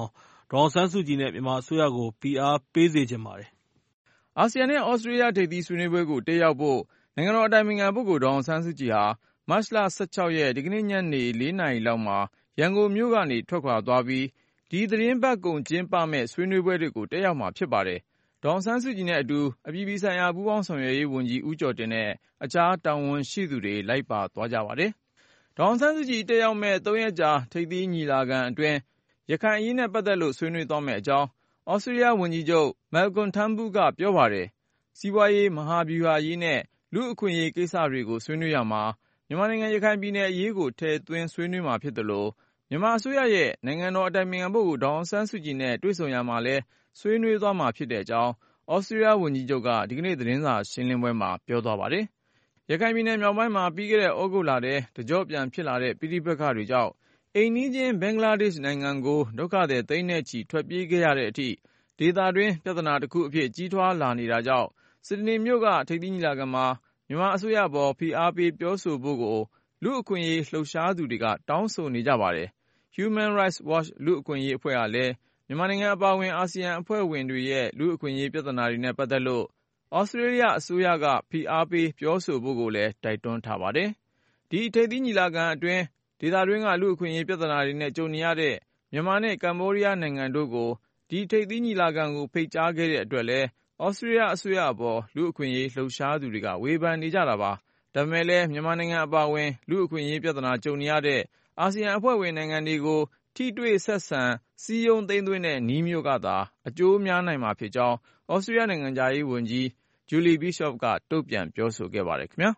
ဒေါ်အောင်ဆန်းစုကြည်နဲ့မြန်မာအစိုးရကိုဖိအားပေးစေချင်ပါတယ်။အာဆီယံနဲ့ဩစတြေးလျထိပ်သီးဆွေးနွေးပွဲကိုတက်ရောက်ဖို့နိုင်ငံတော်အတိုင်ပင်ခံပုဂ္ဂိုလ်ဒေါ်အောင်ဆန်းစုကြည်ဟာမတ်လ၁၆ရက်ဒီကနေ့ညနေလေးနာရီလောက်မှာရန်ကုန်မြို့ကနေထွက်ခွာသွားပြီးဒီသီတင်းပတ်ကုန်ကျင်းပမယ့်ဆွေးနွေးပွဲတွေကိုတက်ရောက်မှာဖြစ်ပါတယ်။ဒေါ်အောင်ဆန်းစုကြည်နဲ့အတူအပြည်ပြည်ဆိုင်ရာပူးပေါင်းဆောင်ရွက်ရေးဝန်ကြီးဦးကျော်တင်နဲ့အခြားတာဝန်ရှိသူတွေလိုက်ပါသွားကြပါတယ်။ဒေါ်အောင်ဆန်းစုကြည်တက်ရောက်မယ့်သုံးရက်ကြာထိပ်သီးညီလာခံအတွင်းရခိုင်အရေးနဲ့ပတ်သက်လို့ဆွေးနွေးသွားမယ့်အကြောင်းဩစတြေးလျဝန်ကြီးချုပ် Malcolm Turnbull ကပြောပါတယ်။စီးပွားရေးမဟာဗျူဟာရေးနဲ့လူ့အခွင့်အရေးကိစ္စတွေကိုဆွေးနွေးရမှာမြန်မာနိုင်ငံရခိုင်ပြည်နယ်အရေးကိုထည့်သွင်းဆွေးနွေးမှာဖြစ်တယ်လို့မြန်မာအစိုးရရဲ့နိုင်ငံတော်အတိုင်ပင်ခံပုဂ္ဂိုလ်ဒေါ်အောင်ဆန်းစုကြည်နဲ့တွေ့ဆုံရမှာလဲဆွေးနွေးသွားမှာဖြစ်တဲ့အကြောင်းဩစတြေးလျဝန်ကြီးချုပ်ကဒီကနေ့သတင်းစာရှင်းလင်းပွဲမှာပြောသွားပါတယ်။ရခိုင်ပြည်နယ်မြောက်ပိုင်းမှာပြီးခဲ့တဲ့ဩဂုတ်လထဲတကြော့ပြန်ဖြစ်လာတဲ့ပြည်ဋိပက္ခတွေကြောင့်အိမ်နီးချင်းဘင်္ဂလားဒေ့ရှ်နိုင်ငံကိုဒုက္ခသည်သိန်းနဲ့ချီထွက်ပြေးခဲ့ရတဲ့အထိဒေသတွင်းပြဿနာတစ်ခုအဖြစ်ကြီးထွားလာနေတာကြောင့်စစ်ဒနီမြို့ကထိပ်သီးညီလာခံမှာမြန်မာအစိုးရပေါ်ဖိအားပေးပြောဆိုဖို့ကိုလူ့အခွင့်အရေးလှုပ်ရှားသူတွေကတောင်းဆိုနေကြပါတယ်။ Human Rights Watch လူ့အခွင့်အရေးအဖွဲ့ကလည်းမြန်မာနိုင်ငံအပါအဝင်အာဆီယံအဖွဲ့ဝင်တွေရဲ့လူ့အခွင့်အရေးပြဿနာတွေနဲ့ပတ်သက်လို့ဩစတြေးလျအစိုးရကဖိအားပေးပြောဆိုဖို့ကိုလည်းတိုက်တွန်းထားပါတယ်။ဒီထိပ်သီးညီလာခံအတွင်းဒေသတွင်းကလူ့အခွင့်အရေးပြဿနာတွေနဲ့ကြုံနေရတဲ့မြန်မာနဲ့ကမ္ဘောဒီးယားနိုင်ငံတို့ကိုဒီထိပ်သီးညီလာခံကိုဖိတ်ကြားခဲ့တဲ့အတွက်လည်းဩစတြေးလျအစိုးရအပေါ်လူ့အခွင့်အရေးလှုပ်ရှားသူတွေကဝေဖန်နေကြတာပါ။ဒါပေမဲ့လည်းမြန်မာနိုင်ငံအပါအဝင်လူ့အခွင့်အရေးပြဿနာကြုံနေရတဲ့အာဆီယံအဖွဲ့ဝင်နိုင်ငံတွေကိုထိတွေ့ဆက်ဆံစည်းရုံးသိမ်းသွင်းတဲ့နည်းမျိုးကသာအကျိုးများနိုင်မှာဖြစ်ကြောင်းဩစတြေးလျနိုင်ငံခြားရေးဝန်ကြီး Julie Bishop ကတုံ့ပြန်ပြောဆိုခဲ့ပါတယ်ခင်ဗျာ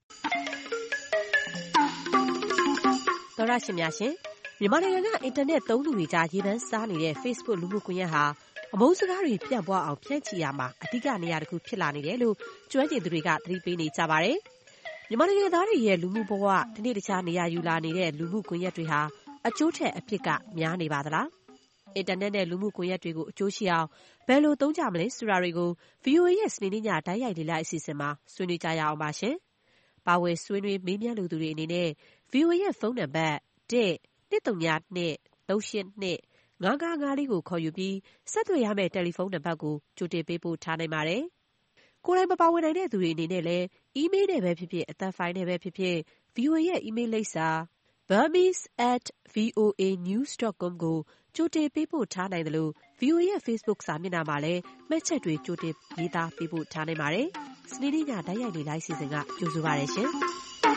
။သောရရှင်များရှင်မြန်မာနိုင်ငံကအင်တာနက်သုံးသူတွေကြားရေပန်းစားနေတဲ့ Facebook လူမှုကွန်ရက်ဟာအမုန်းစကားတွေပြန့်ပွားအောင်ဖြန့်ချီရမှာအဓိကနေရာတစ်ခုဖြစ်လာနေတယ်လို့ကျွမ်းကျင်သူတွေကသတိပေးနေကြပါတယ်။မြန်မာနိုင်ငံသားတွေရဲ့လူမှုဘဝတနေ့တခြားနေရာယူလာနေတဲ့လူမှုကွန်ရက်တွေဟာအကျိုးထက်အဖြစ်ကများနေပါသလား။အင်တာနက်နဲ့လူမှုကွန်ရက်တွေကိုအကျိုးရှိအောင်ဘယ်လိုသုံးကြမလဲဆိုတာတွေကို ဗွီအိုအေ ရဲ့စနေနေ့ညတိုက်ရိုက်လေ့လာအစီအစဉ်မှာဆွေးနွေးကြရအောင်ပါရှင်။ပါဝင်ဆွေးနွေးမေးမြန်းလူသူတွေအနေနဲ့ ဗွီအိုအေ ရဲ့ဖုန်းနံပါတ်တစ် နှစ် သုံး ၂ သုံး ရှစ် နှစ် ငါး ငါး ငါး လေးကိုခေါ်ယူပြီးဆက်သွယ်ရမယ့်တယ်လီဖုန်းနံပါတ်ကိုကြိုတင်ပေးပို့ထားနိုင်ပါတယ်။ကိုယ်တိုင်မပါဝင်နိုင်တဲ့သူတွေအနေနဲ့လည်းအီးမေးလ်နဲ့ပဲဖြစ်ဖြစ်အသံဖိုင်နဲ့ပဲဖြစ်ဖြစ် ဗွီအိုအေ ရဲ့အီးမေးလ်လိပ်စာ burmese at voa news dot com ကိုကြိုတင်ပေးပို့ထားနိုင်တယ်လို့ ဗွီအိုအေ ရဲ့ Facebook စာမျက်နှာမှာလည်းမှတ်ချက်တွေကြိုတင်ရေးသားပေးပို့ထားနိုင်ပါတယ်။စနေနေ့ညတိုက်ရိုက်လေ့လာအစီအစဉ်ကကြိုဆိုပါရရှင်။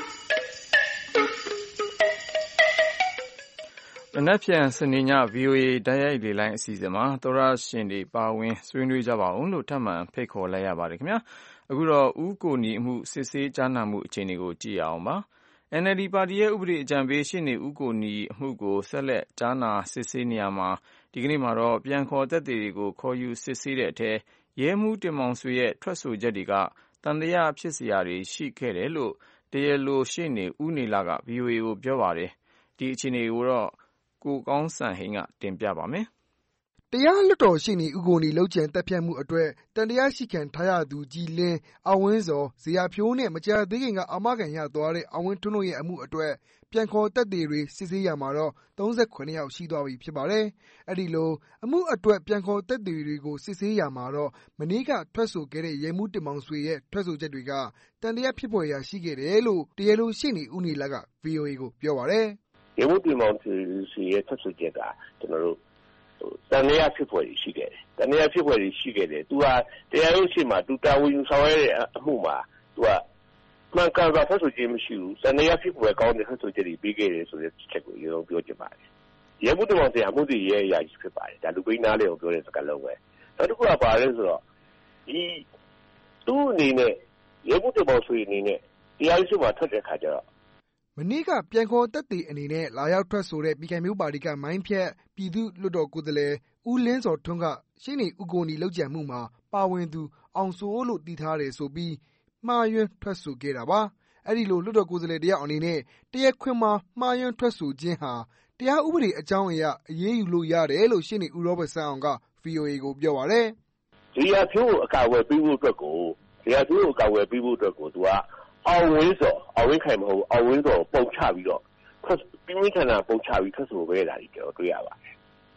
မနက်ဖြန်စနေည ဗွီအိုအေတိုက်ရိုက်လေလိုင်းအစီအစဉ်မှာသောရရှင်တွေပါဝင်ဆွေးနွေးကြပါအောင်လို့ထပ်မံဖိတ်ခေါ်လိုက်ရပါတယ်ခင်ဗျာအခုတော့ဦးကိုနီအမှုစစ်ဆေးကြားနာမှုအခြေအနေကိုကြည့်ရအောင်ပါ အန်အယ်လ်ဒီ ပါတီရဲ့ဥပဒေအကြံပေးရှေ့နေဦးကိုနီအမှုကိုဆက်လက်ကြားနာစစ်ဆေးနေရမှာဒီကနေ့မှာတော့ပြန်ခေါ်သက်သေတွေကိုခေါ်ယူစစ်ဆေးတဲ့အထက်ရဲမှုတင်မောင်ဆွေရဲ့ထွက်ဆိုချက်တွေကတန်တရားဖြစ်စရာတွေရှိခဲ့တယ်လို့တရားလိုရှေ့နေဦးနေလာက ဗွီအိုအေကိုပြောပါတယ်ဒီအခြေအနေကိုတော့ကိုကောင်းစံဟိန်းကတင်ပြပါမယ်။တရားလွှတ်တော်ရှေ့နေဦးကိုနီလုပ်ကြံတပ်ဖြတ်မှုအတွက်တန်တရားရှိခံထားရသူကြည်လင်းအောင်ဝင်းစောဇေယျဖြိုးနဲ့မကြာသေးခင်ကအာမခံရသွားတဲ့အောင်ဝင်းထွန်းတို့ရဲ့အမှုအတွက်ပြန်ခေါ်သက်သေတွေစစ်ဆေးရမှာတော့သုံးဆယ့်ခုနှစ်ယောက်ရှိသွားပြီဖြစ်ပါတယ်။အဲ့ဒီလိုအမှုအတွက်ပြန်ခေါ်သက်သေတွေကိုစစ်ဆေးရမှာတော့မနေ့ကထွက်ဆိုခဲ့တဲ့ရဲမှုတင်မောင်ဆွေရဲ့ထွက်ဆိုချက်တွေကတန်တရားဖြစ်ပေါ်ရာရှိခဲ့တယ်လို့တရားလိုရှေ့နေဦးနေလက ဗွီအိုအေကိုပြောပါတယ်။ရဲမှုတင်မောင်ဆွေရဲ့ထွက်ဆိုချက်ကကျွန်တော်တို့တန်တရားဖြစ်ပေါ်ရှိခဲ့တယ်။တန်တရားဖြစ်ပေါ်ရှိခဲ့တယ်။သူကတရားရုံးရှိမှသူတာဝန်ယူဆောင်ရတဲ့အမှုမှာသူကမှန်ကန်စွာထွက်ဆိုခြင်းမရှိဘူး။တန်တရားဖြစ်ပေါ်ကောင်းတဲ့ထွက်ဆိုချက်တွေပြီးခဲ့တယ်ဆိုတဲ့ချက်ကိုရုံးပြောချင်ပါတယ်။ရဲမှုတင်မောင်ဆွေအမှုတွေရဲ့အရာကြီးဖြစ်ပါတယ်။ဒါလူပိန်းနားလေးကိုပြောတဲ့စကားလုံးပဲ။နောက်တစ်ခုကပါလဲဆိုတော့ဒီသူ့အနေနဲ့ရဲမှုတင်မောင်ဆွေအနေနဲ့တရားရုံးရှိမှထွက်တဲ့ခါကျတော့မနေ့ကပြန်ခေါ်သက်သေအနေနဲ့လာရောက်ထွက်ဆိုတဲ့ပြည်ခိုင်မျိုးပါတီကမိုင်းဖြတ်ပြည်သူ့လွှတ်တော်ကိုယ်စားလှယ်ဦးလင်းစော်ထွန်းကရှေ့နေဦးကိုနီလုပ်ကြံမှုမှာပါဝင်သူအောင်စိုးလို့တည်ထားတယ်ဆိုပြီးမှားယွင်းထွက်ဆိုခဲ့တာပါအဲ့ဒီလိုလွှတ်တော်ကိုယ်စားလှယ်တယောက်အနေနဲ့တရားခွင်မှာမှားယွင်းထွက်ဆိုခြင်းဟာတရားဥပဒေအကြောင်းအရာအရေးယူလို့ရတယ်လို့ရှေ့နေဦးရောဘတ်ဆန်းအောင်က ဗွီအိုအေကိုပြောပါတယ်ဒီရဖြိုးအကာအကွယ်ပေးဖို့အတွက်ကိုဒီရဖြိုးအကာအကွယ်ပေးဖို့အတွက်ကိုသူကအောင်ဝင်းစောအောင်ဝင်းခိုင်မဟုတ်အောင်ဝင်းစောပုံချပြီးတော့ပြင်းပြထန်ထန်ပုံချပြီးထွက်ဆိုခဲ့တာကြီးကျွန်တော်တွေ့ရပါတယ်ဒ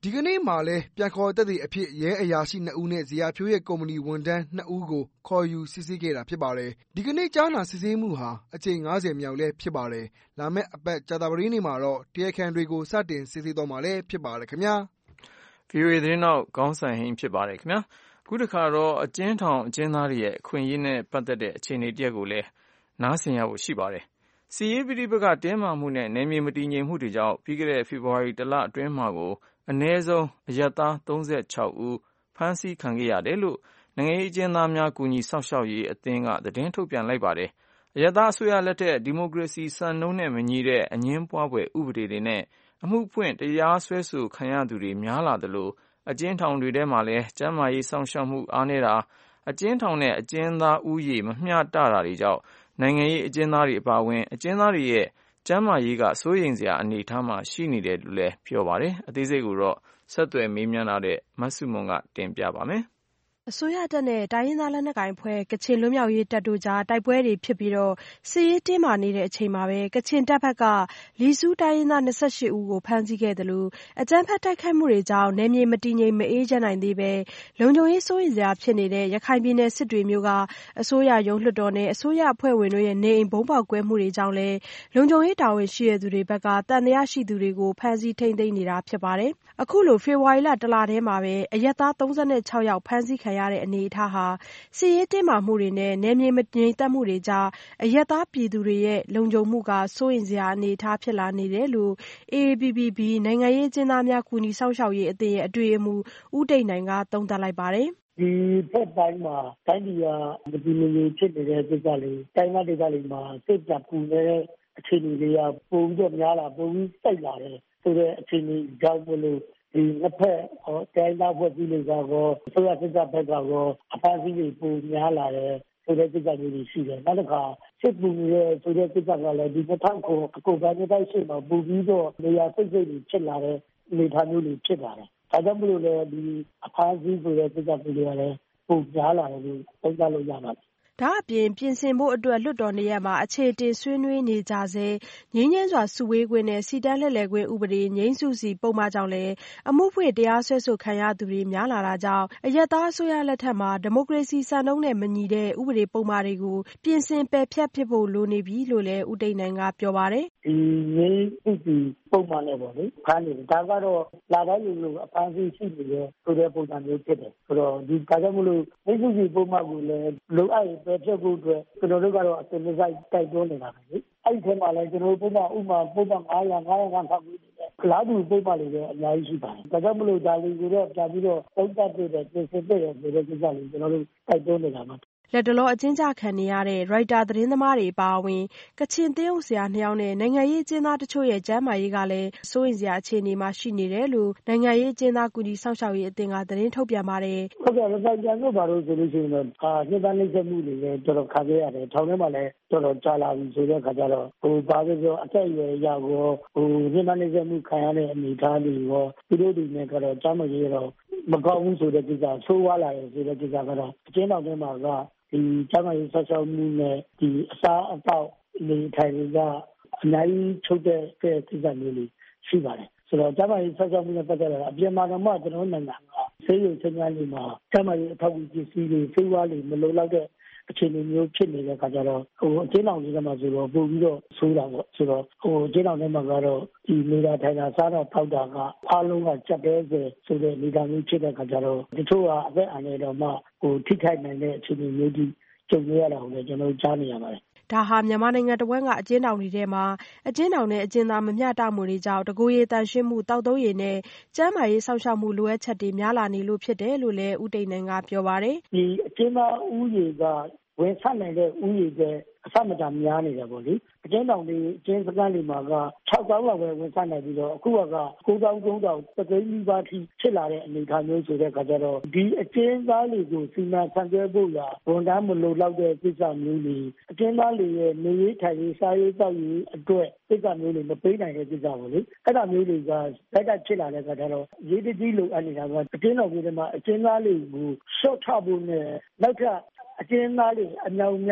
ဒီကနေ့မှာလည်းပြန်ခေါ်သက်သေအဖြစ်ရဲအရာရှိနှစ်ဦးနဲ့ဇေယျာဖြိုးရဲ့ကုမ္ပဏီဝန်ထမ်းနှစ်ဦးကိုခေါ်ယူစစ်ဆေးခဲ့တာဖြစ်ပါတယ်။ဒီကနေ့ကြားနာစစ်ဆေးမှုဟာအကြိမ်၅၀မြောက်လည်းဖြစ်ပါတယ်။လာမယ့်အပတ်ကြာသပတေးနေ့မှာတော့တရားခံတွေကိုစတင်စစ်ဆေးသွားမှာလည်းဖြစ်ပါတယ်ခင်ဗျာ။ ဗွီအိုအေ သတင်းထောက်ခေါင်းဆိုင်ဟိန်းဖြစ်ပါတယ်ခင်ဗျာ။ခုတစ်ခါတော့အကျဉ်းထောင်အကျဉ်းသားတွေရဲ့အခွင့်အရေးနဲ့ပတ်သက်တဲ့အခြေအနေတရက်ကိုလည်းနားဆင်ရဖို့ရှိပါတယ်။စစ်ရေးပဋိပက္ခတင်းမာမှုနဲ့နယ်မြေမတည်ငြိမ်မှုတွေကြောင့်ပြီးခဲ့တဲ့ဖေဖော်ဝါရီလတလအတွင်းမှာကိုအနည်းဆုံးအရပ်သားသုံးဆယ့်ခြောက်ဦးဖမ်းဆီးခံခဲ့ရတယ်လို့နိုင်ငံရေးအကျဉ်းသားများကူညီစောင့်ရှောက်ရေးအသင်းကသတင်းထုတ်ပြန်လိုက်ပါတယ်။အရပ်သားအစိုးရလက်ထက်ဒီမိုကရေစီစံနှုန်းနဲ့မညီတဲ့အငြင်းပွားဖွယ်ဥပဒေတွေနဲ့အမှုဖွင့်တရားစွဲဆိုခံရသူတွေများလာသလိုအကျဉ်းထောင်တွေထဲမှာလည်းကျန်းမာရေးစောင့်ရှောက်မှုအားနည်းတာအကျဉ်းထောင်နဲ့အကျဉ်းသားဦးရေမမျှတတာတွေကြောင့်နိုင်ငံရေးအကျဉ်းသားတွေအပါအဝင်အကျဉ်းသားတွေရဲ့ကျန်းမာရေးကစိုးရိမ်စရာအနေအထားမှာရှိနေတယ်လို့လည်းပြောပါတယ်။အသေးစိတ်ကိုတော့ဆက်သွယ်မေးမြန်းလာတဲ့မဆုမွန်ကတင်ပြပါမယ်။အစိုးရတပ်နဲ့တိုင်းရင်းသားလက်နက်ကိုင်အဖွဲ့ကချင်လွတ်မြောက်ရေးတပ်တို့ကြားတိုက်ပွဲတွေဖြစ်ပြီးတော့စစ်ရေးတင်းမာနေတဲ့အချိန်မှာပဲကချင်တပ်ဘက်ကလီဆူးတိုင်းရင်းသား၂၈ဦးကိုဖမ်းဆီးခဲ့တယ်လို့အကြမ်းဖက်တိုက်ခိုက်မှုတွေကြောင့်နယ်မြေမတည်ငြိမ်မအေးချမ်းနိုင်သေးပဲလုံခြုံရေးစိုးရိမ်စရာဖြစ်နေတဲ့ရခိုင်ပြည်နယ်စစ်တွေမျိုးကအစိုးရရုံးလွှတ်တော်နဲ့အစိုးရအဖွဲ့ဝင်တို့ရဲ့နေအိမ်ဘုံပေါက်ကွဲမှုတွေကြောင့်လည်းလုံခြုံရေးတာဝန်ရှိတဲ့သူတွေဘက်ကတန်တရားရှိသူတွေကိုဖမ်းဆီးထိန်းသိမ်းနေတာဖြစ်ပါတယ်။အခုလိုဖေဖော်ဝါရီလတလထဲမှာပဲအရပ်သားသုံးဆယ့်ခြောက်ယောက်ဖမ်းဆီးခံရတဲ့အနေအထားဟာစစ်ရေးတင်းမာမှုတွေနဲ့နယ်မြေမငြိမ်သက်မှုတွေကြားအရပ်သားပြည်သူတွေရဲ့လုံခြုံမှုကစိုးရိမ်စရာအနေအထားဖြစ်လာနေတယ်လို့ အေအေပီပီဘီ နိုင်ငံရေးအကျဉ်းသားများကူညီစောင့်ရှောက်ရေးအသင်းရဲ့အတွင်းရေးမှူးဦးတိတ်နိုင်ကသုံးသပ်လိုက်ပါတယ်။ဒီဘက်ပိုင်းမှာတိုင်းပြည်ကမတည်မငြိမ်ဖြစ်နေတဲ့ကိစ္စလေးတိုင်းဒေသတွေမှာစစ်တပ်ပူနေတဲ့အခြေအနေတွေကပိုပြီးတော့များလာပိုပြီးစိတ်လာတယ်ဆိုတဲ့အခြေအနေကြောင့်မလို့ဒီနှစ်ဖက်ဟောတိုင်းသားဖွဲ့စည်းတွေကကောဆိုရစစ်တပ်ဘက်ကကောအဖမ်းဆီးတွေပိုများလာတယ်ဆိုတဲ့ကိစ္စမျိုးတွေရှိတယ်နောက်တစ်ခါစစ်ပူနေတဲ့ဆိုတဲ့ကိစ္စကလည်းဒီနှစ်ထောင်ကိုအကုန်ပိုင်းတိုင်းရှိမှာပူပြီးတော့နေရာစိတ်စိတ်တွေဖြစ်လာတဲ့အနေအထားမျိုးတွေဖြစ်လာတယ်ဒါကြောင့်မလို့လည်းဒီအဖမ်းဆီးဆိုတဲ့ကိစ္စမျိုးတွေကလည်းပိုများလာတယ်လို့သုံးသပ်လို့ရပါတယ်ဒါအပြင်ပြင်ဆင်ဖို့အတွက်လွှတ်တော်နေရာမှာအခြေတင်ဆွေးနွေးနေကြစေငြိမ်းချမ်းစွာစုဝေးခွင့်နဲ့စီတန်းလှည့်လည်ခွင့်ဥပဒေငြိမ်းစုစီပုံမှန်ကြောင့်လည်းအမှုဖွင့်တရားစွဲဆိုခံရသူတွေများလာတာကြောင့်အရက်သားအစိုးရလက်ထက်မှာဒီမိုကရေစီစံနှုန်းနဲ့မညီတဲ့ဥပဒေပုံမှန်တွေကိုပြင်ဆင်ပယ်ဖျက်ဖြစ်ဖို့လိုနေပြီလို့လည်းဦးတိတ်နိုင်ကပြောပါတယ်ဒီငြိမ်းစုစီပုံမှန်နဲ့ပေါ့လေဖမ်းနေတယ်ဒါကတော့လာတိုင်းလူလူအဖမ်းဆီးရှိနေတယ်ဆိုတဲ့ပုံစံမျိုးဖြစ်တယ်ဆိုတော့ဒီဒါကြောင့်မလို့ငြိမ်းစုစီပုံမှန်ကိုလည်းလိုအပ်ရင်ပယ်ဖျက်ဖို့အတွက်ကျွန်တော်တို့ကတော့အစနစ်စိုက်တိုက်တွန်းနေတာပဲလေအဲ့ဒီထဲမှာလည်းကျွန်တော်တို့ပုံမှန်ဥပမာပုံမှန်၅၀၀ ၅၀၀ခန့်ပြီးတယ်ကလားသူပုံမှန်တွေလည်းအများကြီးရှိပါတယ်ဒါကြောင့်မလို့ဒါလေးကိုတော့ပြန်ပြီးတော့သုံးသပ်ပြတဲ့ပြင်ဆင်ပြတဲ့ဆိုတဲ့ကိစ္စလေးကျွန်တော်တို့တိုက်တွန်းနေတာပါလက်တလောအကျဉ်းချခံနေရတဲ့ရိုက်တာသတင်းသမားတွေအပါအဝင်ကချင်သင်းအုပ်ဆရာနှစ်ယောက်နဲ့နိုင်ငံရေးအကျဉ်းသားတချို့ရဲ့ကျန်းမာရေးကလည်းစိုးရိမ်စရာအခြေအနေမှာရှိနေတယ်လို့နိုင်ငံရေးအကျဉ်းသားကူညီစောင့်ရှောက်ရေးအသင်းကသတင်းထုတ်ပြန်ပါတယ်။ဟုတ်ကဲ့ရိုက်တာကျန်တို့ဘာလို့ဆိုလို့ရှိရင်တော့အာညှဉ်းပန်းနှိပ်စက်မှုတွေလည်းတော်တော်ခံခဲ့ရတယ်ထောင်ထဲမှာလည်းတော်တော်ကြာလာပြီဆိုတဲ့အခါကျတော့ဟိုဘာပဲပြောအသက်အရွယ်အရကောဟိုညှဉ်းပန်းနှိပ်စက်မှုခံရတဲ့အနေအထားတွေရောသူတို့တွေနဲ့ကတော့ကျန်းမာရေးတော့မကောင်းဘူးဆိုတဲ့ကိစ္စဆိုးဝါးလာတယ်ဆိုတဲ့ကိစ္စကတော့အကျဉ်းထောင်ထဲမှာကဒီကျန်းမာရေးဆက်ဆောင်မှုနဲ့ဒီအစားအသောက်နေထိုင်တွေကအများကြီးချုပ်တဲ့ကိစ္စမျိုးတွေရှိပါတယ်ဆိုတော့ကျန်းမာရေးဆက်ဆောင်မှုနဲ့ပတ်သက်တာအပြင်မှာတော့မှကျွန်တော်နိုင်ငံကဆေးရုံဆင်းရဲနေမှာကျန်းမာရေးအထောက်အကူပစ္စည်းတွေဆေးဝါးတွေမလုံလောက်တဲ့အခြေအနေမျိုးဖြစ်နေတဲ့အခါကျတော့ဟိုအကျဉ်းထောင်တွေကမှဆိုတော့ပို့ပြီးတော့ဆိုးတာပေါ့ဆိုတော့ဟိုအကျဉ်းထောင်တွေမှာကတော့ဒီနေတာထိုင်တာစားတာတောက်တာကအားလုံးကကြက်တဲစေဆိုတဲ့နေရာမျိုးဖြစ်တဲ့အခါကျတော့တချို့ကအသက်အန္တရာယ်တော့မှဟိုထိခိုက်နိုင်တဲ့အခြေအနေမျိုးတွေကြုံရတာကိုလည်းကျွန်တော်ကြားနေရပါတယ်ဒါဟာမြန်မာနိုင်ငံတဝန်းကအကျဉ်းထောင်တွေထဲမှာအကျဉ်းထောင်နဲ့အကျဉ်းသားမမျှတမှုတွေကြောင့်တကိုယ်ရည်တန်ရှင်းမှုတောက်သုံးရည်နဲ့ကျန်းမာရေးစောင့်ရှောက်မှုလိုအပ်ချက်တွေများလာနေလို့ဖြစ်တယ်လို့လည်းဦးတိတ်နိုင်ကပြောပါတယ်ဒီအကျဉ်းသားဦးရေကဝင်ဆက်နိုင်တဲ့ဦးရေကအစမတန်များနေတယ်ပေါ့လေအကျဉ်းထောင်တွေအကျဉ်းစခန်းတွေမှာက၆သောင်းလောက်ပဲဝင်ဆက်နိုင်ပြီးတော့အခုကကိုးသောင်းသုံးထောင်တသိန်းနီးပါးထိဖြစ်လာတဲ့အနေအထားမျိုးဆိုတဲ့အခါကျတော့ဒီအကျဉ်းသားတွေကိုစီမံခန့်ခွဲဖို့ရဝန်ထမ်းမလိုလောက်တဲ့ကိစ္စမျိုးတွေအကျဉ်းသားတွေရဲ့နေရေးထိုင်ရေးစားရေးတောက်ရေးအတွက်ကိစ္စမျိုးတွေမပေးနိုင်တဲ့ကိစ္စပေါ့လေအဲ့ဒါမျိုးတွေကတိုက်တိုက်ဖြစ်လာတဲ့အခါကျတော့ရေးတကြီးလိုအပ်နေတာကအကျဉ်းတော်တွေမှာအကျဉ်းသားတွေကိုရှော့ချဖို့နဲ့နောက်ထပ်အကျဉ်းသားတွေအမြောက်များ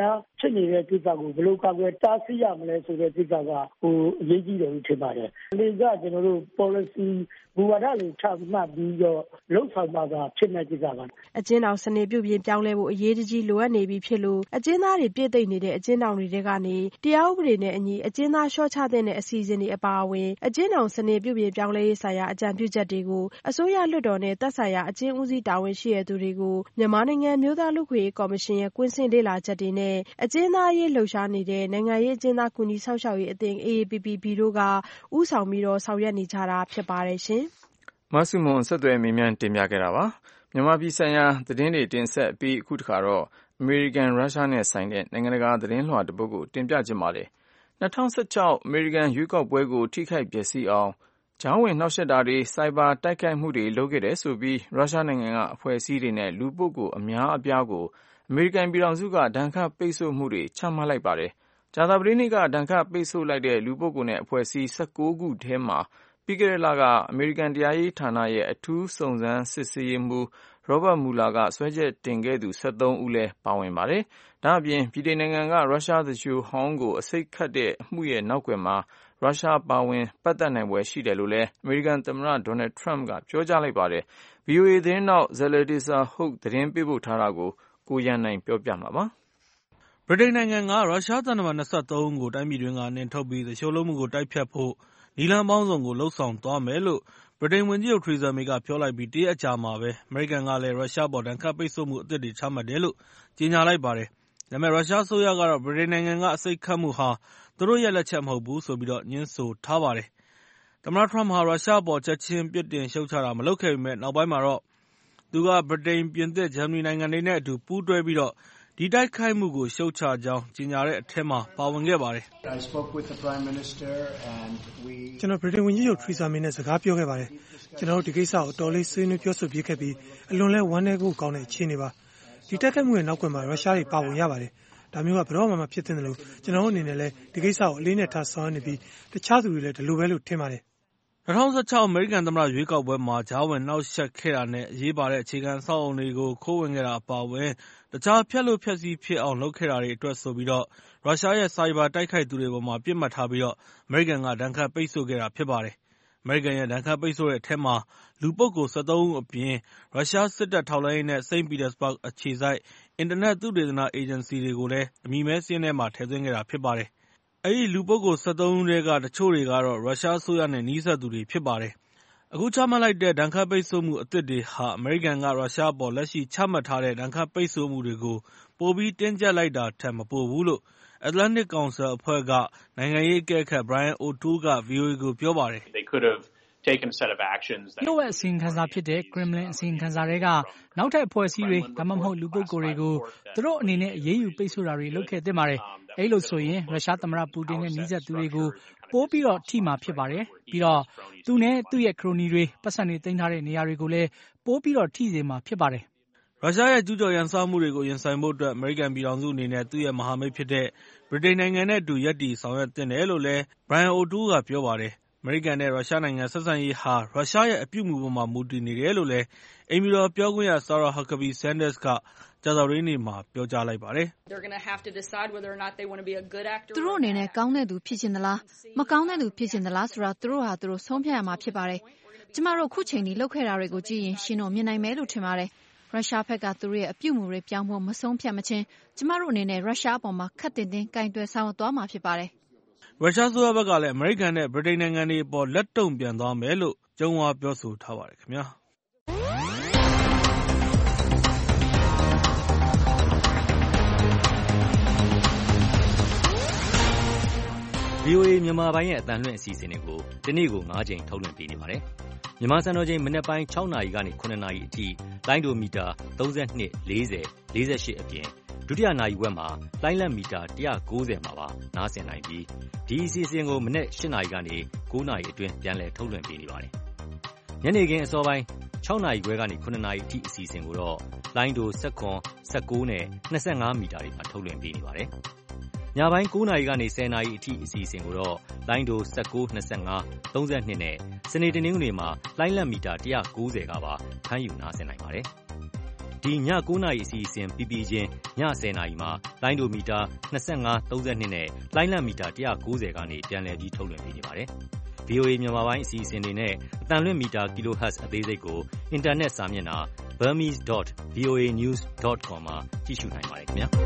ဖြစ်နေတဲ့ကိစ္စကိုဘယ်လိုကာကွယ်တားဆီးရမလဲဆိုတဲ့ကိစ္စကဟိုအရေးကြီးတယ်လို့ထင်ပါတယ်။ဒီကကျွန်တော်တို့ policy ဘူဝါဒလေးချမှတ်ပြီးတော့လှုပ်ဆောင်မှာကဖြစ်နေကြတာ။အကျဉ်းထောင်စနစ်ပြုပြင်ပြောင်းလဲဖို့အရေးကြီးလိုအပ်နေပြီဖြစ်လို့အကျဉ်းသားတွေပြည့်သိမ့်နေတဲ့အကျဉ်းထောင်တွေကနေတရားဥပဒေနဲ့အညီအကျဉ်းသားလျှော့ချတဲ့အစီအစဉ်တွေအပါအဝင်အကျဉ်းထောင်စနစ်ပြုပြင်ပြောင်းလဲရေးဆိုင်ရာအကြံပြုချက်တွေကိုအစိုးရလွှတ်တော်နဲ့သက်ဆိုင်ရာအကျဉ်းဦးစီးတာဝန်ရှိတဲ့သူတွေကိုမြန်မာနိုင်ငံမျိုးသားလူ့အခွင့်အရေးကော်မရှင်ရဲ့ကွင်းဆင်းလေ့လာချက်တွေနဲ့အကျဉ်းသားရေးလှုပ်ရှားနေတဲ့နိုင်ငံရေးအကျဉ်းသားကူညီဆောင်ရှောက်ရေးအသင်း A A P P B တို့ကဦးဆောင်ပြီးတော့ဆောင်ရွက်နေကြတာဖြစ်ပါတယ်ရှင်။မဆုမွန်ဆက်သွယ်မေးမြန်းတင်ပြခဲ့တာပါ။မြန်မာပြည်ဆိုင်ရာသတင်းတွေတင်ဆက်ပြီးအခုတစ်ခါတော့အမေရိကန်ရုရှားနဲ့ဆိုင်တဲ့နိုင်ငံတကာသတင်းလွှာတစ်ပုဒ်ကိုတင်ပြခြင်းပါတယ်။၂၀၁၆အမေရိကန်ရွေးကောက်ပွဲကိုထိခိုက်ပျက်စီးအောင်ကြားဝင်နှောက်ယှက်တာတွေစိုက်ဘာတိုက်ခိုက်မှုတွေလုပ်ခဲ့တယ်ဆိုပြီးရုရှားနိုင်ငံကအဖွဲ့အစည်းတွေနဲ့လူပုဂ္ဂိုလ်အများအပြားကိုအမေရိကန်ပြည်ထောင်စုကဒဏ်ခတ်ပိတ်ဆို့မှုတွေချမှတ်လိုက်ပါတယ်။ကြာသပတေးနေ့ကဒဏ်ခတ်ပိတ်ဆို့လိုက်တဲ့လူပုဂ္ဂိုလ်နဲ့အဖွဲ့အစည်း၁၉ခုထဲမှာပြီးခဲ့တဲ့လကအမေရိကန်တရားရေးဌာနရဲ့အထူးစုံစမ်းစစ်ဆေးရေးမှူး Robert Mueller ကစွဲချက်တင်ခဲ့သူ၁၃ဦးလည်းပါဝင်ပါတယ်။ဒါ့အပြင်ဗြိတိန်နိုင်ငံကရုရှားသူလျှိုဟောင်းကိုအဆိပ်ခတ်တဲ့အမှုရဲ့နောက်ကွယ်မှာရုရှားပါဝင်ပတ်သက်နိုင်ဖွယ်ရှိတယ်လို့လည်းအမေရိကန်သမ္မတ Donald Trump ကပြောကြားလိုက်ပါတယ်။ V O A သတင်းထောက် Zalatiza Hoke သတင်းပေးပို့ထားတာကိုကိုရန်နိုင်ပြောပြမှာပါ။ဗြိတိန်နိုင်ငံကရုရှားသံတမန်၂၃ဦးကိုတိုင်းပြည်တွင်းကနှင်ထုတ်ပြီးသူလျှိုလုပ်မှုကိုတိုက်ဖျက်ဖို့နည်းလမ်းပေါင်းစုံကိုလှုံ့ဆော်သွားမယ်လို့ဗြိတိန်ဝန်ကြီးချုပ် Theresa May ကပြောလိုက်ပြီးတရက်အကြာမှာပဲအမေရိကန်ကလည်းရုရှားပေါ်ဒဏ်ခတ်ပိတ်ဆို့မှုအသစ်တွေချမှတ်တယ်လို့ကြေညာလိုက်ပါတယ်။ဒါပေမဲ့ရုရှားအစိုးရကတော့ဗြိတိန်နိုင်ငံကအဆိပ်ခတ်မှုဟာသူတို့ရဲ့လက်ချက်မဟုတ်ဘူးဆိုပြီးတော့ငြင်းဆိုထားပါတယ်။သမ္မတ Trump ဟာရုရှားအပေါ်ချက်ချင်းပြစ်တင်ရှုတ်ချတာမလုပ်ခဲ့ပေမဲ့နောက်ပိုင်းမှာတော့သူကဗြိတိန်၊ပြင်သစ်၊ဂျာမနီနိုင်ငံတွေနဲ့အတူပူးတွဲပြီးတော့ဒီတိုက်ခိုက်မှုကိုရှုတ်ချကြောင်းကြေညာတဲ့အထဲမှာပါဝင်ခဲ့ပါတယ်။ကျွန်တော်ဗြိတိန်ဝန်ကြီးချုပ် Theresa May နဲ့စကားပြောခဲ့ပါတယ်။ကျွန်တော်တို့ဒီကိစ္စကိုအတော်လေးဆွေးနွေးပြောဆိုဖြစ်ခဲ့ပြီးအလွန်လဲဝမ်းနည်းဖို့ကောင်းတဲ့အခြေအနေပါ။ဒီတိုက်ခိုက်မှုရဲ့နောက်ကွယ်မှာရုရှားတွေပါဝင်ရပါတယ်။ဒါမျိုးကဘယ်တော့မှမဖြစ်သင့်တယ်လို့ကျွန်တော်တို့အနေနဲ့လည်းဒီကိစ္စကိုအလေးနဲ့ထားဆောင်ရွက်နေပြီးတခြားသူတွေလည်းဒီလိုပဲလို့ထင်ပါတယ်။၂၀၁၆အမေရိကန်သမ္မတရွေးကောက်ပွဲမှာကြားဝင်နှောက်ယှက်ခဲ့တာနဲ့အရေးပါတဲ့အခြေခံအဆောက်အအုံတွေကိုခိုးဝင်ခဲ့တာအပါအဝင်တခြားဖျက်လို့ဖျက်ဆီးဖြစ်အောင်လုပ်ခဲ့တာတွေအတွက်ဆိုပြီးတော့ရုရှားရဲ့ဆိုက်ဘာတိုက်ခိုက်သူတွေပေါ်မှာပစ်မှတ်ထားပြီးတော့အမေရိကန်ကဒဏ်ခတ်ပိတ်ဆို့ခဲ့တာဖြစ်ပါတယ်။အမေရိကန်ရဲ့ဒဏ်ခတ်ပိတ်ဆို့တဲ့အထဲမှာလူပုဂ္ဂိုလ်၁၃ဦးအပြင်ရုရှားစစ်တပ်ထောက်လှမ်းရေးနဲ့ Saint Petersburg အခြေစိုက်အင်တာနက်သုတေသနအေဂျင်စီတွေကိုလည်းအမည်မဲစာရင်းထဲမှာထည့်သွင်းခဲ့တာဖြစ်ပါတယ်။အဲဒီလူပုဂ္ဂိုလ်၁၃ဦးထဲကတချို့တွေကတော့ရုရှားအစိုးရနဲ့နီးစပ်သူတွေဖြစ်ပါတယ်။အခုချမှတ်လိုက်တဲ့ဒဏ်ခတ်ပိတ်ဆို့မှုအသစ်တွေဟာအမေရိကန်ကရုရှားအပေါ်လက်ရှိချမှတ်ထားတဲ့ဒဏ်ခတ်ပိတ်ဆို့မှုတွေကိုပိုပြီးတင်းကျပ်လိုက်တာထက်မပိုဘူးလို့ Atlantic Council အဖွဲ့ကနိုင်ငံရေးအကဲခတ် Brian O'Toole က ဗွီအိုအေကိုပြောပါတယ်။ “လျှို့ဝှက်အစီရင်ခံစာဖြစ်တဲ့ Kremlin အစီရင်ခံစာထဲကနောက်ထပ်အဖွဲ့အစည်းတွေဒါမှမဟုတ်လူပုဂ္ဂိုလ်တွေကိုသူတို့အနေနဲ့အရေးယူပိတ်ဆို့တာတွေလုပ်ခဲ့သင့်ပါတယ်။အဲဒီလိုဆိုရင်ရုရှားသမ္မတပူတင်နဲ့နီးစပ်သူတွေကိုပိုပြီးတော့ထိမှာဖြစ်ပါတယ်။ပြီးတော့သူနဲ့သူ့ရဲ့ခရိုနီတွေပိုက်ဆံတွေသိမ်းထားတဲ့နေရာတွေကိုလည်းပိုပြီးတော့ထိစေမှာဖြစ်ပါတယ်။ ”ရုရှားရဲ့ကျူးကျော်ရန်စမှုတွေကိုရင်ဆိုင်ဖို့အတွက်အမေရိကန်ပြည်ထောင်စုအနေနဲ့သူ့ရဲ့မဟာမိတ်ဖြစ်တဲ့ဗြိတိန်နိုင်ငံနဲ့အတူရပ်တည်ဆောင်ရွက်သင့်တယ်လို့လည်း Brian O'Toole ကပြောပါတယ်။အမေရိကန်နဲ့ရုရှားနိုင်ငံဆက်ဆံရေးဟာရုရှားရဲ့အပြုအမူပေါ်မှာမူတည်နေတယ်လို့လည်းအိမ်ဖြူတော်ပြောခွင့်ရ Sarah Huckabee Sanders ကကြာသပတေးနေ့မှာပြောကြားလိုက်ပါတယ်။ “သူတို့အနေနဲ့ကောင်းတဲ့သူဖြစ်ချင်သလားမကောင်းတဲ့သူဖြစ်ချင်သလားဆိုတာသူတို့ဟာသူတို့ဆုံးဖြတ်ရမှာဖြစ်ပါတယ်။ကျမတို့ခုချိန်ထိလုပ်ခဲ့တာတွေကိုကြည့်ရင်ရှင်တို့မြင်နိုင်မယ်လို့ထင်ပါတယ်။ရုရှားဘက်ကသူတို့ရဲ့အပြုအမူတွေပြောင်းဖို့မဆုံးဖြတ်မချင်းကျမတို့အနေနဲ့ရုရှားအပေါ်မှာခပ်တင်တင်ကိုင်တွယ်ဆောင်ရွက်သွားမှာဖြစ်ပါတယ်။ ”ရုရှားအစိုးရဘက်ကလည်းအမေရိကန်နဲ့ဗြိတိန်နိုင်ငံတွေအပေါ်လက်တုံ့ပြန်သွားမယ်လို့ကြုံးဝါးပြောဆိုထားပါတယ်ခင်ဗျာ။ V O A မြန်မာပိုင်းရဲ့အသံလွှင့်အစီအစဉ်တွေကိုတနေ့ကို၅ကြိမ်ထုတ်လွှင့်ပေးနေပါတယ်။မြန်မာစံတော်ချိန်မနက်ပိုင်း၆နာရီကနေ၇နာရီအထိလိုင်းဒိုမီတာ၃၂၊၄၀၊၄၈အပြင်ဒုတိယနာရီဝက်မှာလိုင်းလတ်မီတာ၁၉၀မှာပါနားဆင်နိုင်ပြီးဒီအစီအစဉ်ကိုမနက်၈နာရီကနေ၉နာရီအတွင်းပြန်လည်ထုတ်လွှင့်ပေးနေပါတယ်။ညနေခင်းအစောပိုင်း၆နာရီခွဲကနေ၇နာရီအထိအစီအစဉ်ကိုတော့လိုင်းဒို၁၇၊၁၉နဲ့၂၅မီတာတွေမှာထုတ်လွှင့်ပေးနေပါတယ်။ညပိုင်း၉နာရီကနေ၁၀နာရီအထိအစီအစဉ်ကိုတော့လိုင်းဒို၁၉၊၂၅၊၃၂နဲ့စနေတနင်္ဂနွေမှာလိုင်းလတ်မီတာ၁၉၀ကပါဖမ်းယူနားဆင်နိုင်ပါတယ်။ဒီညကိုးနာရီအစီအစဉ်ပြီးပြီးချင်းညဆယ်နာရီမှာလိုင်းဒိုမီတာနှစ်၅ သုံး၂နဲ့လိုင်းလံမီတာone ninetyကနေပြန်လည်ပြီးထုတ်လွှင့်ပေးနေပါတယ်။ ဗွီအိုအေ မြန်မာပိုင်းအစီအစဉ်တွေနဲ့အသံလွှင့်မီတာ kilohertz အသေးစိတ်ကိုအင်တာနက်စာမျက်နှာ burmese dot voa news dot com မှာကြည့်ရှုနိုင်ပါတယ်ခင်ဗျာ။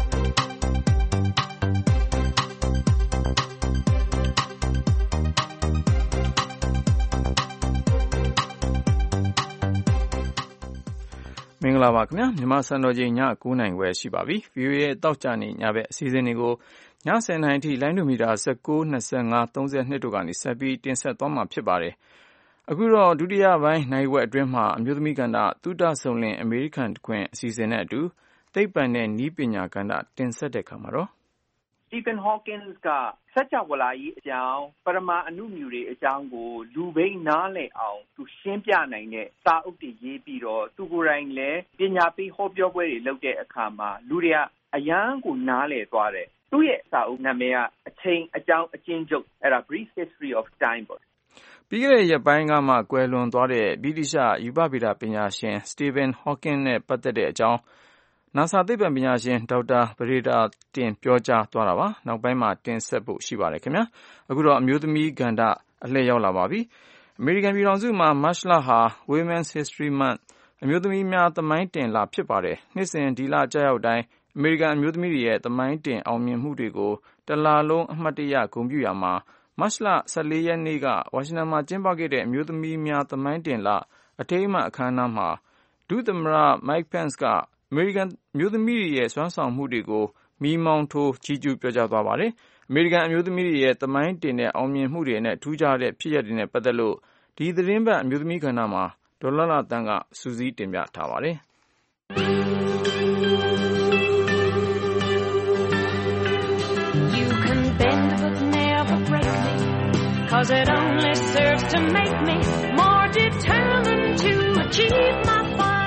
မင်္ဂလာပါခင်ဗျာမြန်မာစံတော်ချိန်ည၉နာရီခွဲရှိပါပြီ။ ဗီအိုအေရဲ့တောက်ကြနေညဘက်အစီအစဉ်တွေကိုညဆယ်နာရီအထိလိုင်းဒိုမီတာ၁၉ ၂၅ ၃၂တို့ကနေဆက်ပြီးတင်ဆက်သွားမှာဖြစ်ပါတယ်။အခုတော့ဒုတိယပိုင်းနိုင်ဝက်အတွင်းမှာအမျိုးသမီးကဏ္ဍသုတဆုံလင်အမေရိကန်တခွင်အစီအစဉ်နဲ့အတူသိပ္ပံနဲ့နည်းပညာကဏ္ဍတင်ဆက်တဲ့အခါမှာတော့ Stephen Hawking ကစัจ java လာကြီးအကြောင်းပရမာအဏုမြူတွေအကြောင်းကိုလူဘိန်းနားလည်အောင်သူရှင်းပြနိုင်တဲ့စာအုပ်တွေရေးပြီးတော့သူကိုယ်တိုင်လည်းပညာပေးဟောပြောပွဲတွေလုပ်တဲ့အခါမှာလူတွေကအယံကိုနားလည်သွားတယ်။သူ့ရဲ့စာအုပ်နာမည်ကအချိန်အကြောင်းအကျဉ်းချုပ်အဲ့ဒါ Brief History of Time ပေါ့။ပြီးခဲ့တဲ့ရက်ပိုင်းကမှကွယ်လွန်သွားတဲ့ဗြိတိသျှရူပဗေဒပညာရှင် Stephen Hawking နဲ့ပတ်သက်တဲ့အကြောင်းNASA သိပ္ပံပညာရှင်ဒေါက်တာပဒေသာတင်ပြောကြားသွားတာပါ။နောက်ပိုင်းမှာတင်ဆက်ဖို့ရှိပါတယ်ခင်ဗျာ။အခုတော့အမျိုးသမီးကဏ္ဍအလှည့်ရောက်လာပါပြီ။အမေရိကန်ပြည်ထောင်စုမှာမတ်လဟာ Women's History Month အမျိုးသမီးများသမိုင်းတင်လဖြစ်ပါတယ်။နှစ်စဉ်ဒီလကျရောက်တိုင်းအမေရိကန်အမျိုးသမီးတွေရဲ့သမိုင်းတင်အောင်မြင်မှုတွေကိုတလလုံးအမှတ်တရဂုဏ်ပြုရာမှာမတ်လ၁၄ရက်နေ့ကဝါရှင်တန်မှာကျင်းပခဲ့တဲ့အမျိုးသမီးများသမိုင်းတင်လအထိမ်းအမှတ်အခမ်းအနားမှာဒုသမ္မတ Mike Pence ကအမေရိကန်မျိုးသမီးတွေရဲ့စွမ်းဆောင်မှုတွေကိုမီးမောင်းထိုးချီးကျူးပြောကြားသွားပါတယ်။အမေရိကန်အမျိုးသမီးတွေရဲ့သမိုင်းတင်တဲ့အောင်မြင်မှုတွေနဲ့ထူးခြားတဲ့ဖြစ်ရပ်တွေနဲ့ပတ်သက်လို့ဒီသတင်းပတ်အမျိုးသမီးကဏ္ဍမှာဒေါ်လာလာတန်းကစူးစီးတင်ပြထားပါတယ်။ You can bend but never break me cause it only serves to make me more determined to achieve my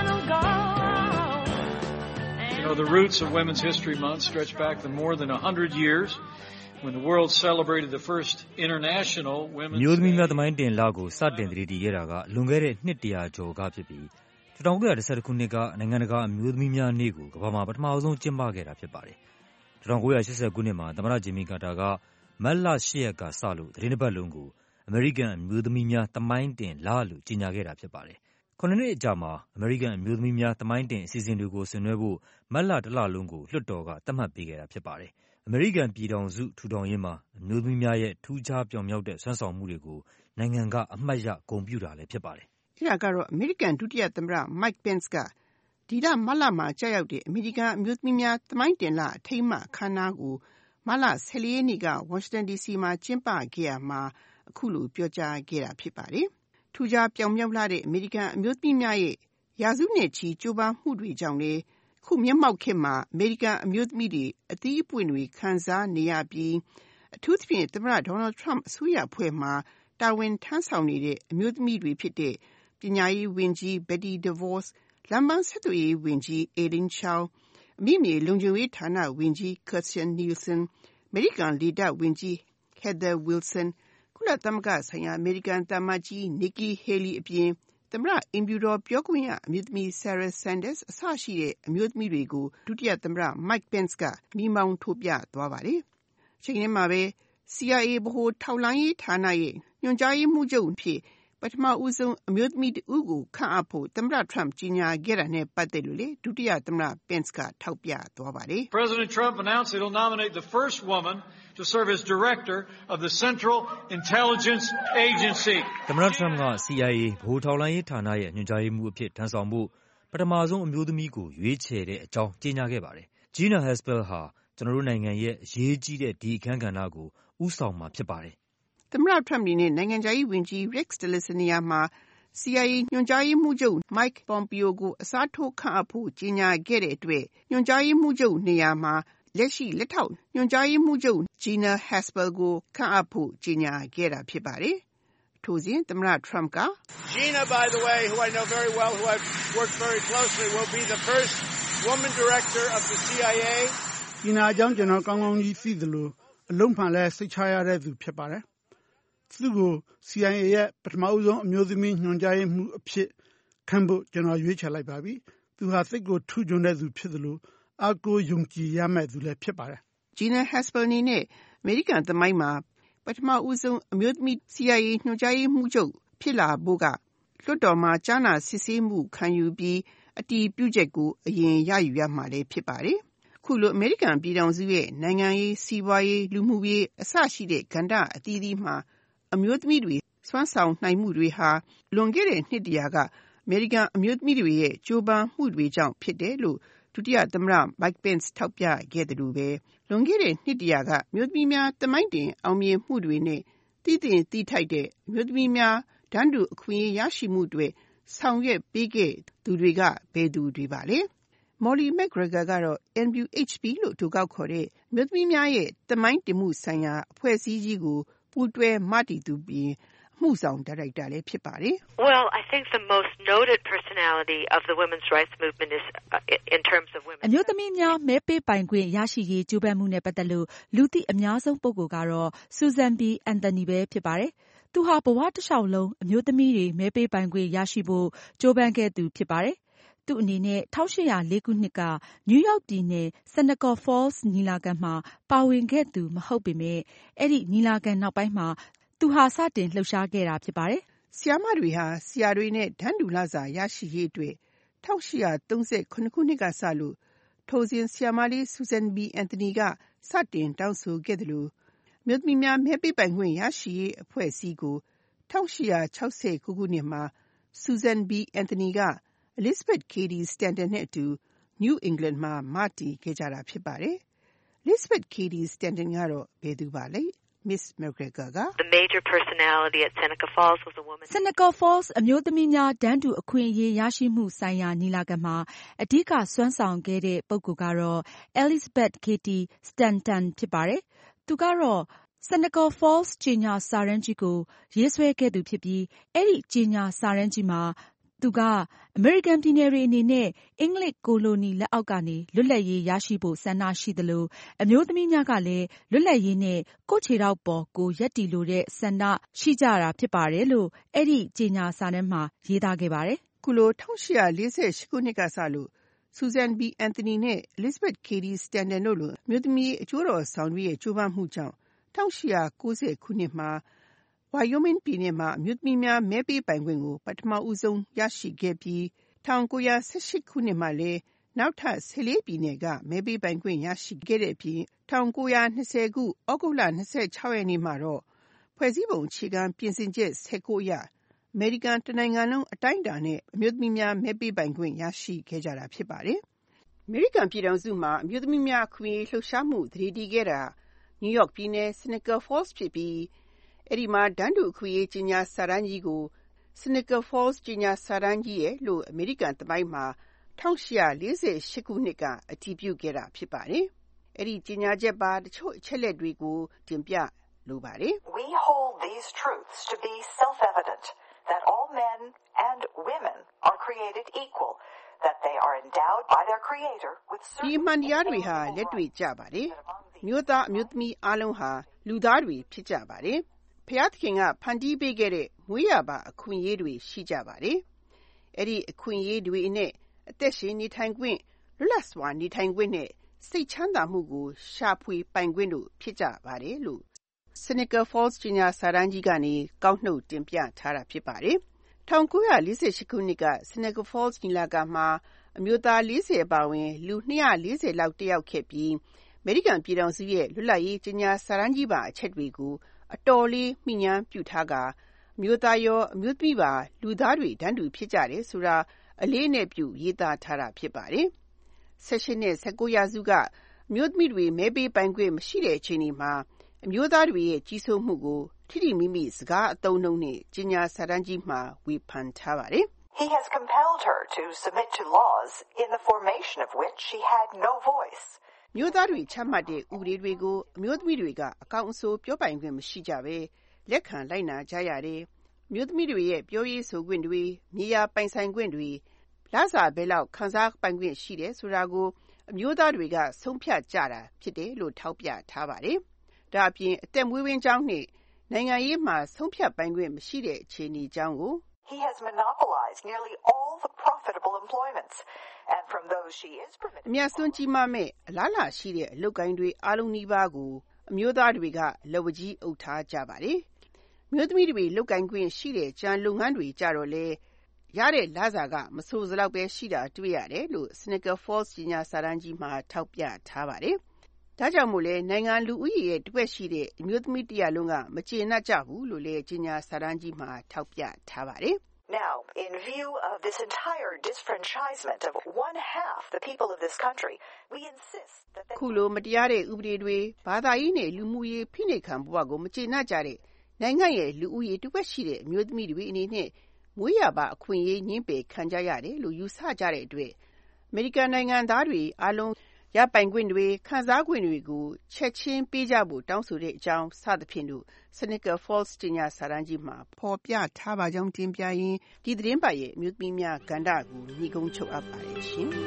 The roots of Women's History Month stretch back to more than one hundred years when the world celebrated the first international women's မျိုးသမီးများသမိုင်းတင်လကိုစတင်တည်တည်ခဲ့တာကလွန်ခဲ့တဲ့နှစ်တရာကျော်ကဖြစ်ပြီး၁၉၁၁ခုနှစ်ကနိုင်ငံတကာအမျိုးသမီးများနေ့ကိုကမ္ဘာမှာပထမဆုံးကျင်းပခဲ့တာဖြစ်ပါတယ်။၁၉၈၀ခုနှစ်မှာသမ္မတဂျင်မီကာတာကမတ်လ၈ရက်ကစလို့သတင်းတစ်ပတ်လုံးကိုအမေရိကန်အမျိုးသမီးများသမိုင်းတင်လလို့ကြေညာခဲ့တာဖြစ်ပါတယ်။ခုနှစ်နှစ်အကြာမှာအမေရိကန်အမျိုးသမီးများသမိုင်းတင်အစီအစဉ်တွေကိုဆင်နွှဲဖို့မတ်လတစ်လလုံးကိုလွှတ်တော်ကသတ်မှတ်ပေးခဲ့တာဖြစ်ပါတယ်။အမေရိကန်ပြည်ထောင်စုထူထောင်ရေးမှာအမျိုးသမီးများရဲ့ထူးခြားပြောင်မြောက်တဲ့စွမ်းဆောင်မှုတွေကိုနိုင်ငံကအမှတ်ရဂုဏ်ပြုတာလည်းဖြစ်ပါတယ်။ဒီကတော့အမေရိကန်ဒုတိယသမ္မတ Mike Pence ကဒီလမတ်လမှာကြာရောက်တဲ့အမေရိကန်အမျိုးသမီးများသမိုင်းတင်လအထိမ်းအမှတ်အခမ်းအနားကိုမတ်လ၁၄ရက်နေ့ကဝါရှင်တန်ဒီစီမှာကျင်းပခဲ့ရမှာအခုလိုပြောကြားခဲ့တာဖြစ်ပါတယ်။ထူးခြားပြောင်မြောက်လာတဲ့အမေရိကန်အမျိုးသမီးများရဲ့ရာစုနှစ်ချီကြိုးပမ်းမှုတွေကြောင့်လေခုမျက်မှောက်ခေတ်မှာအမေရိကန်အမျိုးသမီးတွေအသီးအပွင့်တွေခံစားနေရပြီးအထူးသဖြင့်သမ္မတဒေါ်နယ်ထရမ့်အစိုးရအဖွဲ့မှာတာဝန်ထမ်းဆောင်နေတဲ့အမျိုးသမီးတွေဖြစ်တဲ့ပညာရေးဝန်ကြီး Betty DeVos လမ်းပန်းဆက်သွယ်ရေးဝန်ကြီး Aileen Chao အမိမြေလုံခြုံရေးဌာနဝန်ကြီး Kirstjen Nielsen အမေရိကန်လေတပ်ဝန်ကြီး Heather Wilsonကုလသမဂ္ဂဆိုင်ရာအမေရိကန်သံအမတ်ကြီး Nikki Haley အပြင်သမ္မတအိမ်ဖြူတော်ပြောခွင့်ရအမျိုးသမီး Sarah Sanders အစရှိတဲ့အမျိုးသမီးတွေကိုဒုတိယသမ္မတ Mike Pence ကမီးမောင်းထိုးပြသွားပါတယ်။ချိန်ထဲမှာပဲ C I A ဗဟိုထောက်လှမ်းရေးဌာနရဲ့ညွှန်ကြားရေးမှူးချုပ်အဖြစ်ပထမဦးဆုံးအမျိုးသမီးတဦးကိုခန့်အပ်ဖို့သမ္မတ Trump ကြီးညာခဲ့တာနဲ့ပတ်သက်လို့လေဒုတိယသမ္မတ Pence ကထောက်ပြသွားပါတယ်။ President Trump announced he'll nominate the first woman to serve as director of the Central Intelligence Agency. သမ္မတ Trump က C I A ဗဟိုထောက်လှမ်းရေးဌာနရဲ့ညွှန်ကြားရေးမှူးအဖြစ်ထမ်းဆောင်ဖို့ပထမဆုံးအမျိုးသမီးကိုရွေးချယ်တဲ့အကြောင်းကြေညာခဲ့ပါတယ်။ Gina Haspel ဟာကျွန်တော်တို့နိုင်ငံရဲ့အရေးကြီးတဲ့ဒီအခန်းကဏ္ဍကိုဦးဆောင်မှာဖြစ်ပါတယ်။သမ္မတ Trump အနေနဲ့နိုင်ငံခြားရေးဝန်ကြီး Rex Tillerson နေရာမှာ C I A ညွှန်ကြားရေးမှူးချုပ် Mike Pompeo ကိုအစားထိုးခန့်အပ်ဖို့ကြေညာခဲ့တဲ့အတွက်ညွှန်ကြားရေးမှူးချုပ်နေရာမှာလက်ရှိလက်ထောက်ညွှန်ကြားရေးမှူးချုပ် Gina Haspel ကိုခန့်အပ်ဖို့ကြေညာခဲ့တာဖြစ်ပါတယ်။ထို့စဉ်သမ္မတ Trump က Gina, by the way, who I know very well, who I've worked very closely, will be the first woman director of the C I A. Gina အကြောင်းကျွန်တော်ကောင်းကောင်းကြီးသိသလိုအလုံးဖန်လဲစိတ်ချရတဲ့သူဖြစ်ပါတယ်။သူ့ကို C I A ရဲ့ပထမဦးဆုံးအမျိုးသမီးညွှန်ကြားရေးမှူးအဖြစ်ခန့်ဖို့ကျွန်တော်ရွေးချယ်လိုက်ပါပြီ။သူဟာစိတ်ကိုထူးချွန်တဲ့သူဖြစ်သလိုအားကိုးယုံကြည်ရမယ့်သူလည်းဖြစ်ပါတယ်။ Gina Haspel အနေနဲ့အမေရိကန်သမိုင်းမှာပထမဦးဆုံးအမျိုးသမီး C I A ညွှန်ကြားရေးမှူးချုပ်ဖြစ်လာဖို့ကလွှတ်တော်မှာကြားနာစစ်ဆေးမှုခံယူပြီးအတည်ပြုချက်ကိုအရင်ရယူရမှာလည်းဖြစ်ပါတယ်။ခုလိုအမေရိကန်ပြည်ထောင်စုရဲ့နိုင်ငံရေးစီးပွားရေးလူမှုရေးအစရှိတဲ့ကဏ္ဍအသီးသီးမှာအမျိုးသမီးတွေစွမ်းဆောင်နိုင်မှုတွေဟာလွန်ခဲ့တဲ့နှစ်တရာကအမေရိကန်အမျိုးသမီးတွေရဲ့ကြိုးပမ်းမှုတွေကြောင့်ဖြစ်တယ်လို့ဒုတိယသမ္မတ Mike Pence ထောက်ပြခဲ့တယ်လို့ပဲလွန်ခဲ့တဲ့နှစ်တရာကအမျိုးသမီးများတမိုင်းတင်အောင်မြင်မှုတွေနဲ့တည်တင်တည်ထိုက်တဲ့အမျိုးသမီးများတန်းတူအခွင့်အရေးရရှိမှုတွေဆောင်ရွက်ပေးခဲ့သူတွေကဘယ်သူတွေပါလဲ။ Molly McGregor ကတော့ N W H P လို့သူကောက်ခေါ်တဲ့အမျိုးသမီးများရဲ့တမိုင်းတင်မှုဆိုင်ရာအဖွဲ့အစည်းကြီးကိုပူးတွဲမတည်သူပြီးအမှုဆောင်ဒါရိုက်တာလည်းဖြစ်ပါတယ်။ Well, I think the most noted personality of the women's rights movement is uh, in terms of women. အမျိုးသမီးများမဲပေးပိုင်ခွင့်ရရှိရေးကြိုးပမ်းမှုနဲ့ပတ်သက်လို့လူသိအများဆုံးပုဂ္ဂိုလ်ကတော့ Susan B. Anthony ပဲဖြစ်ပါတယ်။သူဟာဘဝတစ်လျှောက်လုံးအမျိုးသမီးတွေမဲပေးပိုင်ခွင့်ရရှိဖို့ကြိုးပမ်းခဲ့သူဖြစ်ပါတယ်။သူအနေနဲ့၁၈၀၄ခုနှစ်ကနယူးယောက်ပြည်နယ် Seneca Falls ညီလာခံမှာပါဝင်ခဲ့သူမဟုတ်ပေမဲ့အဲ့ဒီညီလာခံနောက်ပိုင်းမှာသူဟာစတင်လှုပ်ရှားခဲ့တာဖြစ်ပါတယ်။ဆရာမတွေဟာဆရာတွေနဲ့တန်းတူလစာရရှိရေးအတွက်၁၈၃၇ခုနှစ်ကစလို့ထိုစဉ်ဆရာမလေး Susan B. Anthony ကစတင်တောင်းဆိုခဲ့တယ်လို့မြို့သမီးများမဲပေးပိုင်ခွင့်ရရှိရေးအဖွဲ့အစည်းကို၁၈၆၉ခုနှစ်မှာ Susan B. Anthony က Elizabeth Cady Stanton နဲ့အတူ New England မှာမတည်ခဲ့ကြတာဖြစ်ပါတယ်။ Elizabeth Cady Stanton ကတော့ဘယ်သူပါလဲ။ Miss McGregor က The major personality at Seneca Falls was a woman. Seneca Falls အမျိုးသမီးများတန်းတူအခွင့်အရေးရရှိမှုဆိုင်ရာညီလာခံမှာအဓိကစွမ်းဆောင်ခဲ့တဲ့ပုဂ္ဂိုလ်ကတော့ Elizabeth Cady Stanton ဖြစ်ပါတယ်။သူကတော့ Seneca Falls ကြေညာစာတမ်းကြီးကိုရေးဆွဲခဲ့သူဖြစ်ပြီးအဲ့ဒီကြေညာစာတမ်းကြီးမှာသူကအမေရိကန်ပြည်နယ်တွေအနေနဲ့အင်္ဂလိပ်ကိုလိုနီလက်အောက်ကနေလွတ်လပ်ရေးရရှိဖို့ဆန္ဒရှိသလိုအမျိုးသမီးများကလည်းလွတ်လပ်ရေးနဲ့ကိုယ့်ခြေထောက်ပေါ်ကိုရပ်တည်လိုတဲ့ဆန္ဒရှိကြတာဖြစ်ပါတယ်လို့အဲ့ဒီကြေညာစာတမ်းမှာရေးသားခဲ့ပါတယ်။ခုလို၁၈၄၈ခုနှစ်ကစလို့ Susan B. Anthony နဲ့ Elizabeth Cady Stanton တို့လိုအမျိုးသမီးအကျိုးတော်ဆောင်တွေရဲ့ကြိုးပမ်းမှုကြောင့်၁၈၉၀ခုနှစ်မှာWyoming ပြည်နယ်မှာအမျိုးသမီးများမဲပေးပိုင်ခွင့်ကိုပထမဦးဆုံးရရှိခဲ့ပြီး၁၉၁၈ခုနှစ်မှာလည်းနောက်ထပ်၁၄ပြည်နယ်ကမဲပေးပိုင်ခွင့်ရရှိခဲ့တဲ့အပြင်၁၉၂၀ခုဩဂုတ်လ၂၆ရက်နေ့မှာတော့ဖွဲ့စည်းပုံအခြေခံပြင်ဆင်ချက်၁၉အရအမေရိကန်တနိုင်ငံလုံးအတိုင်းအတာနဲ့အမျိုးသမီးများမဲပေးပိုင်ခွင့်ရရှိခဲ့ကြတာဖြစ်ပါတယ်။အမေရိကန်ပြည်ထောင်စုမှာအမျိုးသမီးများအခွင့်အရေးလှုပ်ရှားမှုတည်တည်ခဲ့တာနယူးယောက်ပြည်နယ် Seneca Falls ဖြစ်ပြီးအဲ့ဒီမှာတန်းတူအခွင့်အရေးကြေညာစာတမ်းကြီးကို Seneca Falls ကြေညာစာတမ်းကြီးရဲ့လို့အမေရိကန်သမိုင်းမှာ၁၈၄၈ခုနှစ်ကအတည်ပြုခဲ့တာဖြစ်ပါတယ်။အဲ့ဒီကြေညာချက်ပါတချို့အချက်လက်တွေကိုတင်ပြလိုပါတယ်။ We hold these truths to be self-evident that all men and women are created equal, that they are endowed by their creator with certain ဒီမှန်တရားတွေဟာလက်တွေ့ကြပါတယ်။မြို့သားအမျိုးသမီးအားလုံးဟာလူသားတွေဖြစ်ကြပါတယ်။ဘုရားသခင်ကဖန်တီးပေးခဲ့တဲ့မွေးရာပါအခွင့်အရေးတွေရှိကြပါတယ်။အဲ့ဒီအခွင့်အရေးတွေနဲ့အသက်ရှင်နေထိုင်ခွင့်လွတ်လပ်စွာနေထိုင်ခွင့်နဲ့စိတ်ချမ်းသာမှုကိုရှာဖွေပိုင်ခွင့်တို့ဖြစ်ကြပါတယ်လို့ Seneca Falls ကြေညာစာတမ်းကြီးကနေကောက်နှုတ်တင်ပြထားတာဖြစ်ပါတယ်။၁၉၄၈ခုနှစ်က Seneca Falls ညီလာခံမှာအမျိုးသား၄၀အပါအဝင်လူ၂၄၀လောက်တက်ရောက်ခဲ့ပြီးအမေရိကန်ပြည်ထောင်စုရဲ့လွတ်လပ်ရေးကြေညာစာတမ်းကြီးပါအချက်တွေကိုအတော်လေးမိညာပြုထားကအမျိုးသားရောအမျိုးသမီးပါလူသားတွေတန်းတူဖြစ်ကြတယ်ဆိုတာအလေးအနက်ပြုရေးသားထားတာဖြစ်ပါတယ်။၁၈နဲ့၁၉ရာစုကအမျိုးသမီးတွေမဲပေးပိုင်ခွင့်မရှိတဲ့အချိန်တွေမှာအမျိုးသားတွေရဲ့ကြီးစိုးမှုကိုထိထိမိမိစကားအသုံးအနှုန်းနဲ့ကြေညာစာတမ်းကြီးမှာဝေဖန်ထားပါတယ်။ He has compelled her to submit to laws in the formation of which she had no voice. မျိုးသားတွေချမှတ်တဲ့ဥပဒေတွေကိုအမျိုးသမီးတွေကအကောင်းအဆိုးပြောပိုင်ခွင့်မရှိကြပဲလက်ခံလိုက်နာကြရတယ်။မျိုးသမီးတွေရဲ့ပြောရေးဆိုခွင့်တွေမြေယာပိုင်ဆိုင်ခွင့်တွေလစာဘယ်လောက်ခံစားပိုင်ခွင့်ရှိတယ်ဆိုတာကိုအမျိုးသားတွေကဆုံးဖြတ်ကြတာဖြစ်တယ်လို့ထောက်ပြထားပါတယ်။ဒါအပြင်အသက်မွေးဝမ်းကြောင်းနဲ့နိုင်ငံရေးမှာဆုံးဖြတ်ပိုင်ခွင့်မရှိတဲ့အခြေအနေအကြောင်းကို he has monopolized nearly all the profitable employments. And from those she is permitted. အများဆုံးကြီးမားမဲ့အလားအလာရှိတဲ့အလုပ်ကိုင်းတွေအားလုံးနီးပါးကိုအမျိုးသားတွေကလက်ဝါးကြီးအုပ်ထားကြပါတယ်။မြို့သမီးတွေလုပ်ကိုင်းခွင့်ရှိတဲ့ကြံလုပ်ငန်းတွေကြတော့လေရတဲ့လစာကမဆိုးစလောက်ပဲရှိတာတွေ့ရတယ်လို့ Sneaker Falls ကြီးညာစာတမ်းကြီးမှာထောက်ပြထားပါတယ်။ဒါကြောင့်မို့လဲနိုင်ငံလူဦးရေရဲ့တစ်ဝက်ရှိတဲ့အမျိုးသမီးတရာလုံးကမကျေနပ်ကြဘူးလို့လေကြီးညာစာတမ်းကြီးမှာထောက်ပြထားပါတယ်။ Now, in view of this entire disfranchisement of one half the people of this country, we insist that they ခုလိုမတရားတဲ့ဥပဒေတွေဘာသာရေးနဲ့လူမှုရေးဖိနှိပ်ခံဘဝကိုမကျေနပ်ကြတဲ့နိုင်ငံရဲ့လူဦးရေတစ်ဝက်ရှိတဲ့အမျိုးသမီးတွေအနေနဲ့မွေးရပါအခွင့်အရေးညှင်းပယ်ခံကြရတယ်လို့ယူဆကြတဲ့အတွက်အမေရိကန်နိုင်ငံသားတွေအားလုံးရပိုင်ခွင့်တွေခံစားခွင့်တွေကိုချက်ချင်းပေးကြဖို့တောင်းဆိုတဲ့အကြောင်းစသဖြင့်တို့ Sneaker Falls တင်ညာစာတမ်းကြီးမှာဖော်ပြထားပါကြောင်းတင်ပြရင်းဒီသတင်းပတ်ရဲ့အမျိုးသမီးများကဏ္ဍကိုညီကုန်းချုပ်အပ်ပါတယ်ရှင်။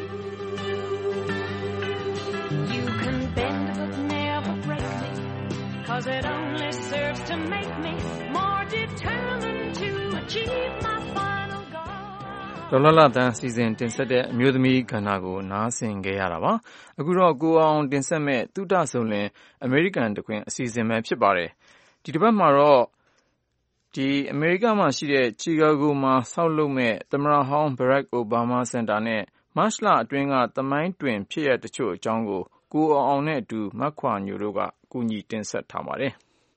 You can bend but never break me cause it only serves to make me more determined to achieve my final goal. ဒေါ်လာလာတန်းစီစဉ်တင်ဆက်တဲ့အမျိုးသမီးကဏ္ဍကိုနားဆင်ခဲ့ရတာပါအခုတော့ကိုအောင်တင်ဆက်မဲ့သုတဆုံလင်အမေရိကန်တခွင်အစီအစဉ်ပဲဖြစ်ပါတယ်ဒီတစ်ပတ်မှာတော့ဒီအမေရိကန်မှာရှိတဲ့ချီကာဂိုမှာဆောက်လုပ်မဲ့သမ္မတဟောင်းဘရက်အိုဘားမားစင်တာနဲ့မတ်လအတွင်းကသမိုင်းတွင်ဖြစ်ရတချို့အကြောင်းကိုကိုအောင်နဲ့အတူမတ်ခွာညိုတို့ကကူညီတင်ဆက်ထားပါတယ်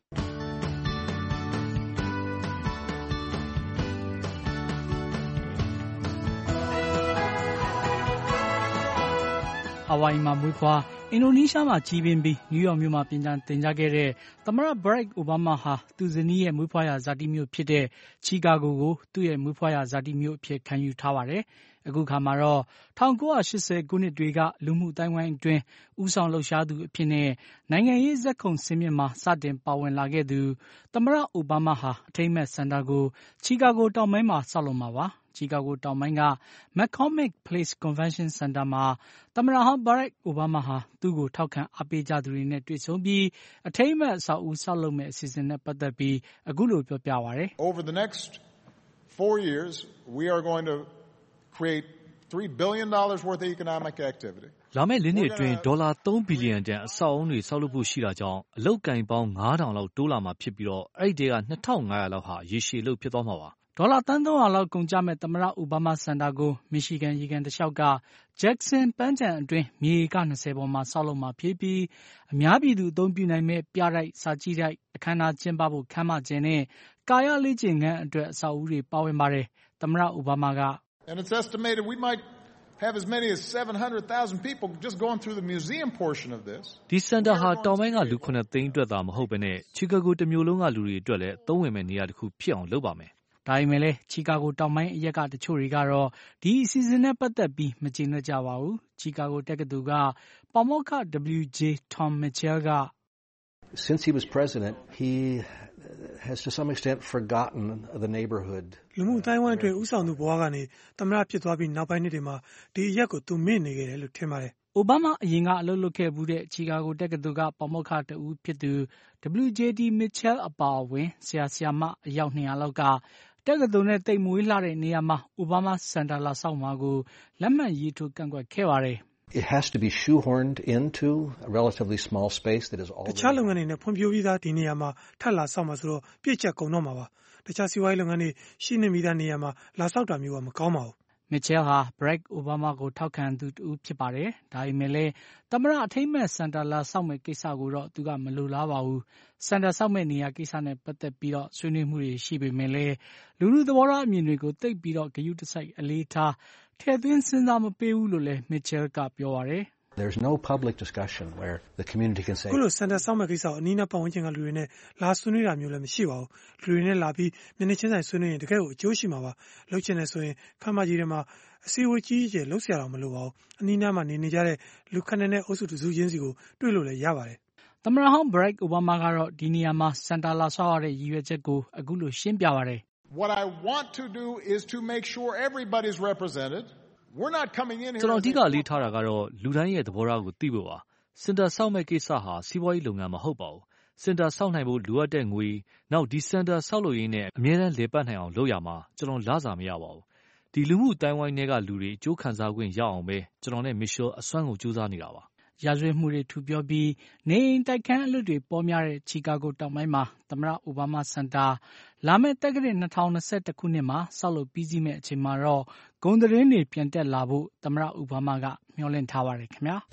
ဟာဝိုင်မှာမွေးဖွားအင်ဒိုနီးရှားမှာကြီးပင်းပြီးနယူးယောက်မြို့မှာပြင်သင်ကြားခဲ့တဲ့သမ္မတဘရက်အိုဘားမားဟာသူဇနီးရဲ့မွေးဖွားရာဇာတိမြို့ဖြစ်တဲ့ချီကာဂိုကိုသူ့ရဲ့မွေးဖွားရာဇာတိမြို့အဖြစ်ခံယူထားပါတယ်။အခုခါမှာတော့၁၉၈၀ခုနှစ်တွေကလူမှုအသိုင်းအဝိုင်းအတွင်းဦးဆောင်လှုပ်ရှားသူအဖြစ်နဲ့နိုင်ငံရေးဇာတ်ခုံစင်မြင့်မှာစတင်ပါဝင်လာခဲ့သူသမ္မတအိုဘားမားဟာအထိမ်းအမှတ်စင်တာကိုချီကာဂိုတောင်ပိုင်းမှာဆောက်လုပ်မှာပါ။ချီကာဂိုတောင်ပိုင်းက McCormick Place Convention Center မှာသမ္မတဟောင်းဘရက်အိုဘားမားဟာသူ့ကိုထောက်ခံအားပေးကြသူတွေနဲ့တွေ့ဆုံပြီးအထိမ်းအမှတ်အဆောက်အဦဆောက်လုပ်မဲ့အစီအစဉ်နဲ့ပတ်သက်ပြီးအခုလိုပြောပြပါတယ်။ Over the next four years, we are going to create three billion dollars worth of economic activity. လာမယ့်လေးနှစ်အတွင်းဒေါ်လာသုံးဘီလီယံတန်အဆောက်အဦတွေဆောက်လုပ်ဖို့ရှိတာကြောင့်အလုပ်ကိုင်ပေါင်းငါးထောင်လောက်တိုးလာမှာဖြစ်ပြီးတော့အဲ့ဒီကနှစ်ထောင်ငါးရာလောက်ဟာရေရှည်လုပ်ဖြစ်သွားမှာပါဒေါ်လာသန်းသုံးရာလောက်ကုန်ကျမဲ့သမ္မတအိုဘားမားစင်တာကိုမီရှီဂန်ရေကန်တစ်လျှောက်ကဂျက်ဆင်ပန်းခြံအတွင်းမြေဧက၂၀ပေါ်မှာဆောက်လုပ်မှာဖြစ်ပြီးအများပြည်သူအသုံးပြုနိုင်မဲ့ပြတိုက်စာကြည့်တိုက်အခမ်းအနားကျင်းပဖို့ခမ်းမကျင်းနဲ့ကာယလေ့ကျင့်ခန်းအတွက်အဆောက်အဦတွေပါဝင်ပါတယ်သမ္မတအိုဘားမားက And it's estimated we might have as many as seven hundred thousand people just going through the museum portion of this. ဒီစင်တာဟာတောင်ပိုင်းကလူခုနှစ်သိန်းအတွက်သာမဟုတ်ဘဲနဲ့ချီကာဂိုတစ်မြို့လုံးကလူတွေအတွက်လည်းအသုံးဝင်မဲ့နေရာတစ်ခုဖြစ်အောင်လုပ်ပါမယ်ဒါပေမဲ့လည်းချီကာဂိုတောင်ပိုင်းအရက်ကတချို့တွေကတော့ဒီအစီအစဉ်နဲ့ပတ်သက်ပြီးမကျေနပ်ကြပါဘူးချီကာဂိုတက္ကသိုလ်ကပါမောက္ခ W J Tom Mitchell က Since he was president, he has to some extent forgotten the neighborhood. လူမှုတိုင်းဝိုင်းအတွင်းဦးဆောင်သူဘဝကနေသမ္မတဖြစ်သွားပြီးနောက်ပိုင်းနှစ်တွေမှာဒီအရက်ကိုသူမေ့နေခဲ့တယ်လို့ထင်ပါတယ်အိုဘားမားအရင်ကအလုပ်လုပ်ခဲ့ဘူးတဲ့ချီကာဂိုတက္ကသိုလ်ကပါမောက္ခတဦးဖြစ်သူ W J D Mitchell အပါအဝင်ဆရာဆရာမအယောက်၂၀၀လောက်ကတက္ကသိုလ်နဲ့တိတ်မွေးလှတဲ့နေရာမှာအိုဘားမားစင်တာလာဆောက်မှာကိုလက်မှတ်ရေးထိုးကန့်ကွက်ခဲ့ပါတယ် It has to be shoehorned into a relatively small space that is already တခြားလုပ်ငန်းတွေနဲ့ဖွံ့ဖြိုးပြီးသားဒီနေရာမှာထပ်လာဆောက်မှာဆိုတော့ပြည့်ကျက်ကုန်တော့မှာပါတခြားစီးပွားရေးလုပ်ငန်းတွေရှိနေမိသားနေရာမှာလာဆောက်တာမျိုးကမကောင်းပါဘူးမစ်ချယ်ဟာဘရက်အိုဘားမားကိုထောက်ခံသူတူဖြစ်ပါတယ်ဒါပေမဲ့လည်းသမ္မတအထိမ်းအမှတ်စင်တာလာဆောက်မဲ့ကိစ္စကိုတော့သူကမလိုလားပါဘူးစင်တာဆောက်မဲ့နေရာကိစ္စနဲ့ပတ်သက်ပြီးတော့ဆွေးနွေးမှုတွေရှိပေမဲ့လည်းလူလူသဘောထားအမြင်တွေကိုသိပ်ပြီးတော့ဂရုတစိုက်အလေးထားထည့်သွင်းစဉ်းစားမပေးဘူးလို့လည်းမစ်ချယ်ကပြောပါတယ် There's no public discussion where the community can say ခုလိုစင်တာဆောက်မဲ့ကိစ္စကိုအနည်းနဲ့ပတ်ဝန်းကျင်ကလူတွေနဲ့လာဆွေးနွေးတာမျိုးလည်းမရှိပါဘူးလူတွေနဲ့လာပြီးမျက်နှာချင်းဆိုင်ဆွေးနွေးရင်တကယ်ကိုအကျိုးရှိမှာပါလှုပ်ချင်တယ်ဆိုရင်ခမ်းမကြီးထဲမှာအစီအဝေးကြီးကြီးလှုပ်ရှားအောင်မလိုပါဘူးအနည်းနားမှာနေနေကြတဲ့လူခဏနဲ့အုပ်စုတစုချင်းစီကိုတွေ့လို့လည်းရပါတယ်သမ္မတဟောင်းဘရက်အိုဘားမားကတော့ဒီနေရာမှာစင်တာလာဆောက်ရတဲ့ရည်ရွယ်ချက်ကိုအခုလိုရှင်းပြပါတယ် What I want to do is to make sure everybody's represented We're not coming in here ကျွန်တော်အဓိကအလေးထားတာကတော့လူတိုင်းရဲ့သဘောထားကိုသိဖို့ပါစင်တာဆောက်မဲ့ကိစ္စဟာစီးပွားရေးလုပ်ငန်းမဟုတ်ပါဘူးစင်တာဆောက်နိုင်ဖို့လိုအပ်တဲ့ငွေနောက်ဒီစင်တာဆောက်လို့ရင်းနဲ့အမြဲတမ်းလေပတ်နိုင်အောင်လုပ်ရမှာကျွန်တော်လစာမရပါဘူးဒီလူမှုတိုင်းဝိုင်းတွေကလူတွေအကျိုးခံစားခွင့်ရအောင်ပဲကျွန်တော်နဲ့ Michelle အစွမ်းကိုကြိုးစားနေတာပါရာဇဝတ်မှုတွေထူပြောပြီးနေအိမ်တိုက်ခန်းအလွတ်တွေပေါ်များတဲ့ချီကာဂိုတောင်ပိုင်းမှာသမ္မတအိုဘားမားစင်တာလာမယ့်တက္ကရာနှစ်ထောင်နှစ်ဆယ့်တစ်ခုနှစ်မှာဆောက်လုပ်ပြီးစီးမဲ့အချိန်မှာတော့ဂုဏ်သတင်းတွေပြန်တက်လာဖို့သမ္မတအိုဘားမားကမျှော်လင့်ထားပါတယ်ခင်ဗျာ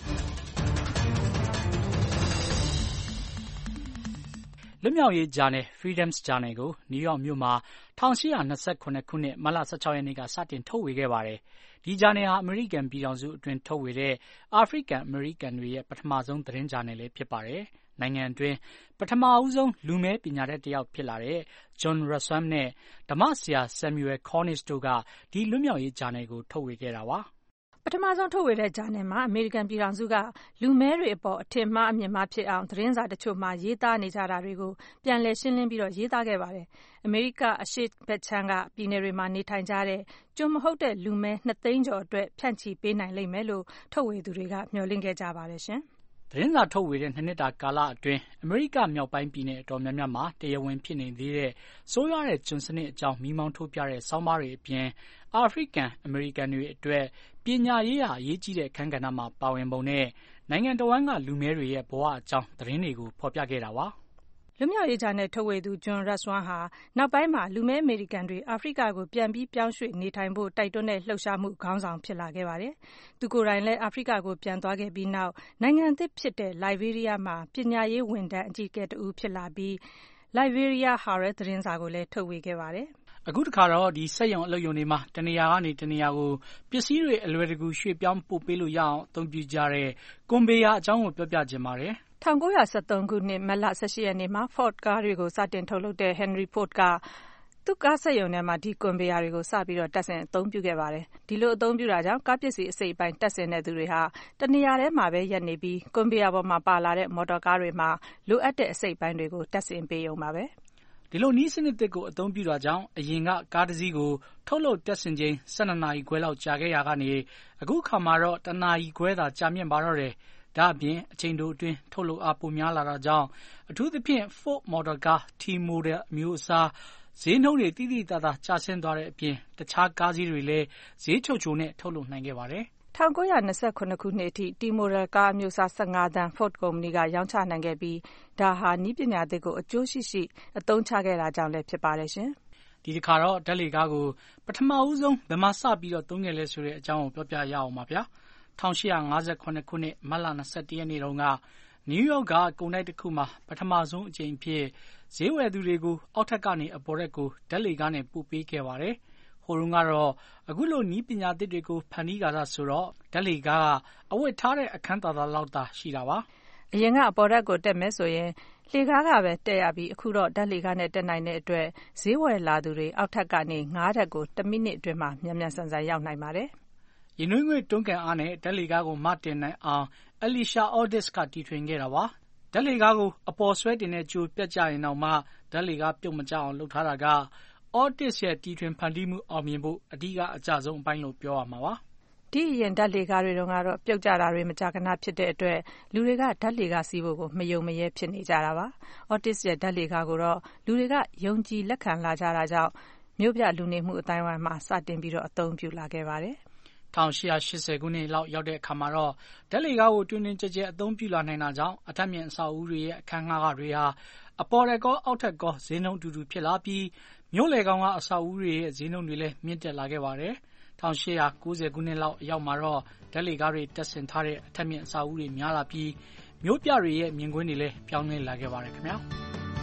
လွတ်မြောက်ရေးဂျာနယ် Freedom's Journal ကိုနယူးယောက်မြို့မှာ၁၈၂၇ခုနှစ်မတ်လ၁၆ရက်နေ့ကစတင်ထုတ်ဝေခဲ့ပါတယ်။ဒီဂျာနယ်ဟာအမေရိကန်ပြည်ထောင်စုအတွင်းထုတ်ဝေတဲ့အာဖရိကန်အမေရိကန်တွေရဲ့ပထမဆုံးသတင်းဂျာနယ်လည်းဖြစ်ပါတယ်။နိုင်ငံအတွင်းပထမဦးဆုံးလူမည်းပညာတတ်တစ်ယောက်ဖြစ်လာတဲ့ John Rassam နဲ့ဓမ္မဆရာ Samuel Cornish တို့ကဒီလွတ်မြောက်ရေးဂျာနယ်ကိုထုတ်ဝေခဲ့တာပါပထမဆုံးထုတ်ဝေတဲ့ဂျာနယ်မှာအမေရိကန်ပြည်ထောင်စုကလူမဲတွေအပေါ်အထင်မှားအမြင်မှားဖြစ်အောင်သတင်းစာတချို့မှာရေးသားနေကြတာတွေကိုပြန်လည်ရှင်းလင်းပြီးတော့ရေးသားခဲ့ပါတယ်။အမေရိကအရှေ့ဘက်ခြမ်းကပြည်နယ်တွေမှာနေထိုင်ကြတဲ့ကျွန်းမဟုတ်တဲ့လူမဲနှစ်သိန်းကျော်အတွက်ဖြန့်ချီပေးနိုင်လိမ့်မယ်လို့ထုတ်ဝေသူတွေကမျှော်လင့်ခဲ့ကြပါတယ်ရှင်။သတင်းစာထုတ်ဝေတဲ့နှစ်နှစ်တာကာလအတွင်းအမေရိကမြောက်ပိုင်းပြည်နယ်အတော်များများမှာတရားဝင်ဖြစ်နေသေးတဲ့ဆိုးရွားတဲ့ကျွန်းစနစ်အကြောင်းမီးမောင်းထိုးပြတဲ့ဆောင်းပါးတွေအပြင်အာဖရိကန်အမေရိကန်တွေအတွက်ပညာရေးဟာအရေးကြီးတဲ့အခန်းကဏ္ဍမှာပါဝင်ပုံနဲ့နိုင်ငံတော်ဝန်ကလူမဲတွေရဲ့ဘဝအကြောင်းသတင်းတွေကိုဖော်ပြခဲ့တာပါ။လွတ်မြောက်ရေးဂျာနယ်ထုတ်ဝေသူ John Rassam ဟာနောက်ပိုင်းမှာလူမဲအမေရိကန်တွေအာဖရိကကိုပြန်ပြီးပြောင်းရွှေ့နေထိုင်ဖို့တိုက်တွန်းတဲ့လှုပ်ရှားမှုခေါင်းဆောင်ဖြစ်လာခဲ့ပါတယ်။သူကိုယ်တိုင်လည်းအာဖရိကကိုပြန်သွားခဲ့ပြီးနောက်နိုင်ငံသစ်ဖြစ်တဲ့လိုက်ဘေးရီးယားမှာပညာရေးဝန်ထမ်းအကြီးအကဲတဦးဖြစ်လာပြီးလိုက်ဘေးရီးယား Herald သတင်းစာကိုလည်းထုတ်ဝေခဲ့ပါတယ်။အခုတခါတော့ဒီစက်ရုံအလုပ်ရုံတွေမှာတနေရာကနေတနေရာကိုပစ္စည်းတွေအလွယ်တကူရွှေ့ပြောင်းပို့ပေးလို့ရအောင်အသုံးပြုကြတဲ့ကွန်ဘေယာအကြောင်းကိုပြောပြချင်ပါတယ်။၁၉၁၃ခုနှစ်မတ်လ၁၈ရက်နေ့မှာ Ford ကားတွေကိုစတင်ထုတ်လုပ်တဲ့ Henry Ford ကသူ့ကားစက်ရုံထဲမှာဒီကွန်ဘေယာတွေကိုစပြီးတော့တပ်ဆင်အသုံးပြုခဲ့ပါတယ်။ဒီလိုအသုံးပြုတာကြောင့်ကားပစ္စည်းအစိတ်အပိုင်းတပ်ဆင်တဲ့သူတွေဟာတနေရာထဲမှာပဲရပ်နေပြီးကွန်ဘေယာပေါ်မှာပါလာတဲ့မော်တော်ကားတွေမှာလိုအပ်တဲ့အစိတ်အပိုင်းတွေကိုတပ်ဆင်ပေးရုံပါပဲ။ဒီလိုနည်းစနစ်သစ်ကိုအသုံးပြုတာကြောင့်အရင်ကကားတစ်စီးကိုထုတ်လုပ်တပ်ဆင်ချိန်၁၂နာရီခွဲလောက်ကြာခဲ့ရာကနေအခုခါမှာတော့တနာရီခွဲသာကြာမြင့်ပါတော့တယ်။ဒါ့အပြင်အချိန်တိုအတွင်းထုတ်လုပ်အားပိုများလာတာကြောင့်အထူးသဖြင့် Ford မော်တော်ကား T Model အမျိုးအစားဈေးနှုန်းတွေတိတိတသားကျဆင်းသွားတဲ့အပြင်တခြားကားကြီးတွေလည်းဈေးချိုချိုနဲ့ထုတ်လုပ်နိုင်ခဲ့ပါတယ်။၁၉၂၇ခုနှစ်အထိ T Model ကားအမျိုးအစား၁၅သန်း Ford ကုမ္ပဏီကရောင်းချနိုင်ခဲ့ပြီးဒါဟာနည်းပညာသစ်ကိုအကျိုးရှိရှိအသုံးချခဲ့တာကြောင့်လည်းဖြစ်ပါတယ်ရှင်။ဒီတစ်ခါတော့ဓာတ်လေကားကိုပထမဦးဆုံးဘယ်မှာစပြီးတော့သုံးခဲ့လဲဆိုတဲ့အကြောင်းကိုပြောပြရအောင်ပါဗျာ။၁၈၅၇ခုနှစ်မတ်လ၂၁ရက်နေ့တုန်းကနယူးယောက်ကကုန်တိုက်တစ်ခုမှာပထမဆုံးအကြိမ်ဖြစ်ဈေးဝယ်သူတွေကိုအောက်ထပ်ကနေအပေါ်ထက်ကိုဓာတ်လေကားနဲ့ပို့ပေးခဲ့ပါတယ်။ဟိုတုန်းကတော့အခုလိုနည်းပညာသစ်တွေကိုဖန်တီးကြတာဆိုတော့ဓာတ်လေကားကအဝတ်ထားတဲ့အခန်းသာသာလောက်သာရှိတာပါအရင်ကအပေါ်ဓာတ်ကိုတက်မယ်ဆိုရင်လေကားကပဲတက်ရပြီးအခုတော့ဓာတ်လေကားနဲ့တက်နိုင်တဲ့အတွက်ဈေးဝယ်လာသူတွေအောက်ထပ်ကနေငါးထပ်ကိုတစ်မိနစ်အတွင်းမှာမြန်မြန်ဆန်ဆန်ရောက်နိုင်ပါတယ်။ရင်နှွေးငွေ့တွန်းကန်အားနဲ့ဓာတ်လေကားကိုမတင်နိုင်အောင် Alicia Aldis ကတီထွင်ခဲ့တာပါ။ဓာတ်လေကားကိုအပေါ်ဆွဲတင်တဲ့ကြိုးပြတ်ကျရင်တော့မှဓာတ်လေကားပြုတ်မကျအောင်လုပ်ထားတာကAltis ရဲ့တီထွင်ဖန်တီးမှုအောင်မြင်ဖို့အဓိကအကျဆုံးအပိုင်းလို့ပြောရမှာပါ။ဒီအရင်ဓာတ်လေကားတွေတုန်းကတော့ပြုတ်ကျတာတွေမကြာခဏဖြစ်တဲ့အတွက်လူတွေကဓာတ်လေကားစီးဖို့ကိုမယုံမရဲဖြစ်နေကြတာပါ။ Altis ရဲ့ဓာတ်လေကားကိုတော့လူတွေကယုံကြည်လက်ခံလာကြတာကြောင့်မြို့ပြလူနေမှုအတိုင်းအဝိုင်းမှာစတင်ပြီးတော့အသုံးပြုလာခဲ့ပါတယ်။၁၈၈၀ခုနှစ်လောက်ရောက်တဲ့အခါမှာတော့ဓာတ်လေကားကိုတွင်တွင်ကျယ်ကျယ်အသုံးပြုလာနိုင်တာကြောင့်အထက်မြင့်အဆောက်အဦတွေရဲ့အခန်းငှားခတွေဟာအပေါ်ထက်ကောအောက်ထက်ကောဈေးနှုန်းတူတူဖြစ်လာပြီးမြို့လယ်ကောင်ကအဆောက်အဦတွေရဲ့ဈေးနှုန်းတွေလည်းမြင့်တက်လာခဲ့ပါတယ်။၁၈၉၀ခုနှစ်လောက်အရောက်မှာတော့ဓာတ်လေကားတွေတပ်ဆင်ထားတဲ့အထက်မြင့်အဆောက်အဦတွေများလာပြီးမြို့ပြတွေရဲ့မြင်ကွင်းတွေလည်းပြောင်းလဲလာခဲ့ပါတယ်ခင်ဗျာ။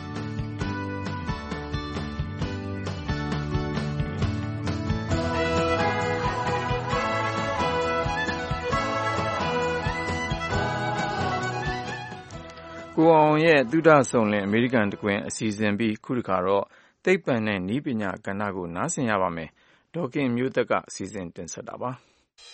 ကိုအောင်ရဲ့သုဒ္ဓဆုံလင်အမေရိကန်တကွင်အစီအစဉ်ပြီးခုတခါတော့သိပ္ပံနဲ့နည်းပညာကဏ္ဍကိုနားဆင်ရပါမယ်။ဒေါ်ခင်မျိုးသက်ကအစီအစဉ်တင်ဆက်တာပါ။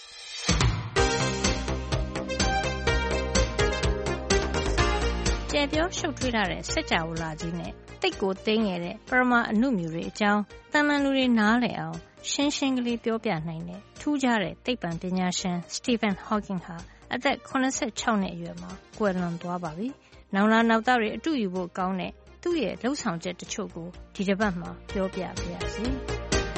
ကျယ်ပြောရှုပ်ထွေးလာတဲ့စကြဝဠာကြီးနဲ့တိတ်ကိုသိမ်းခဲ့တဲ့ပရမာအဏုမြူတွေအကြောင်းတမန်လူတွေနားလည်အောင်ရှင်းရှင်းကလေးပြောပြနိုင်တဲ့ထူးခြားတဲ့သိပ္ပံပညာရှင် Stephen Hawking ဟာအသက်၇၆နှစ်အရွယ်မှာကွယ်လွန်သွားပါပြီ။နောင်လာနောက်သားတွေအတူယူဖို့ကောင်းတဲ့သူ့ရဲ့လှုပ်ဆောင်ချက်တချို့ကိုဒီတစ်ပတ်မှာပြောပြပါရစေ။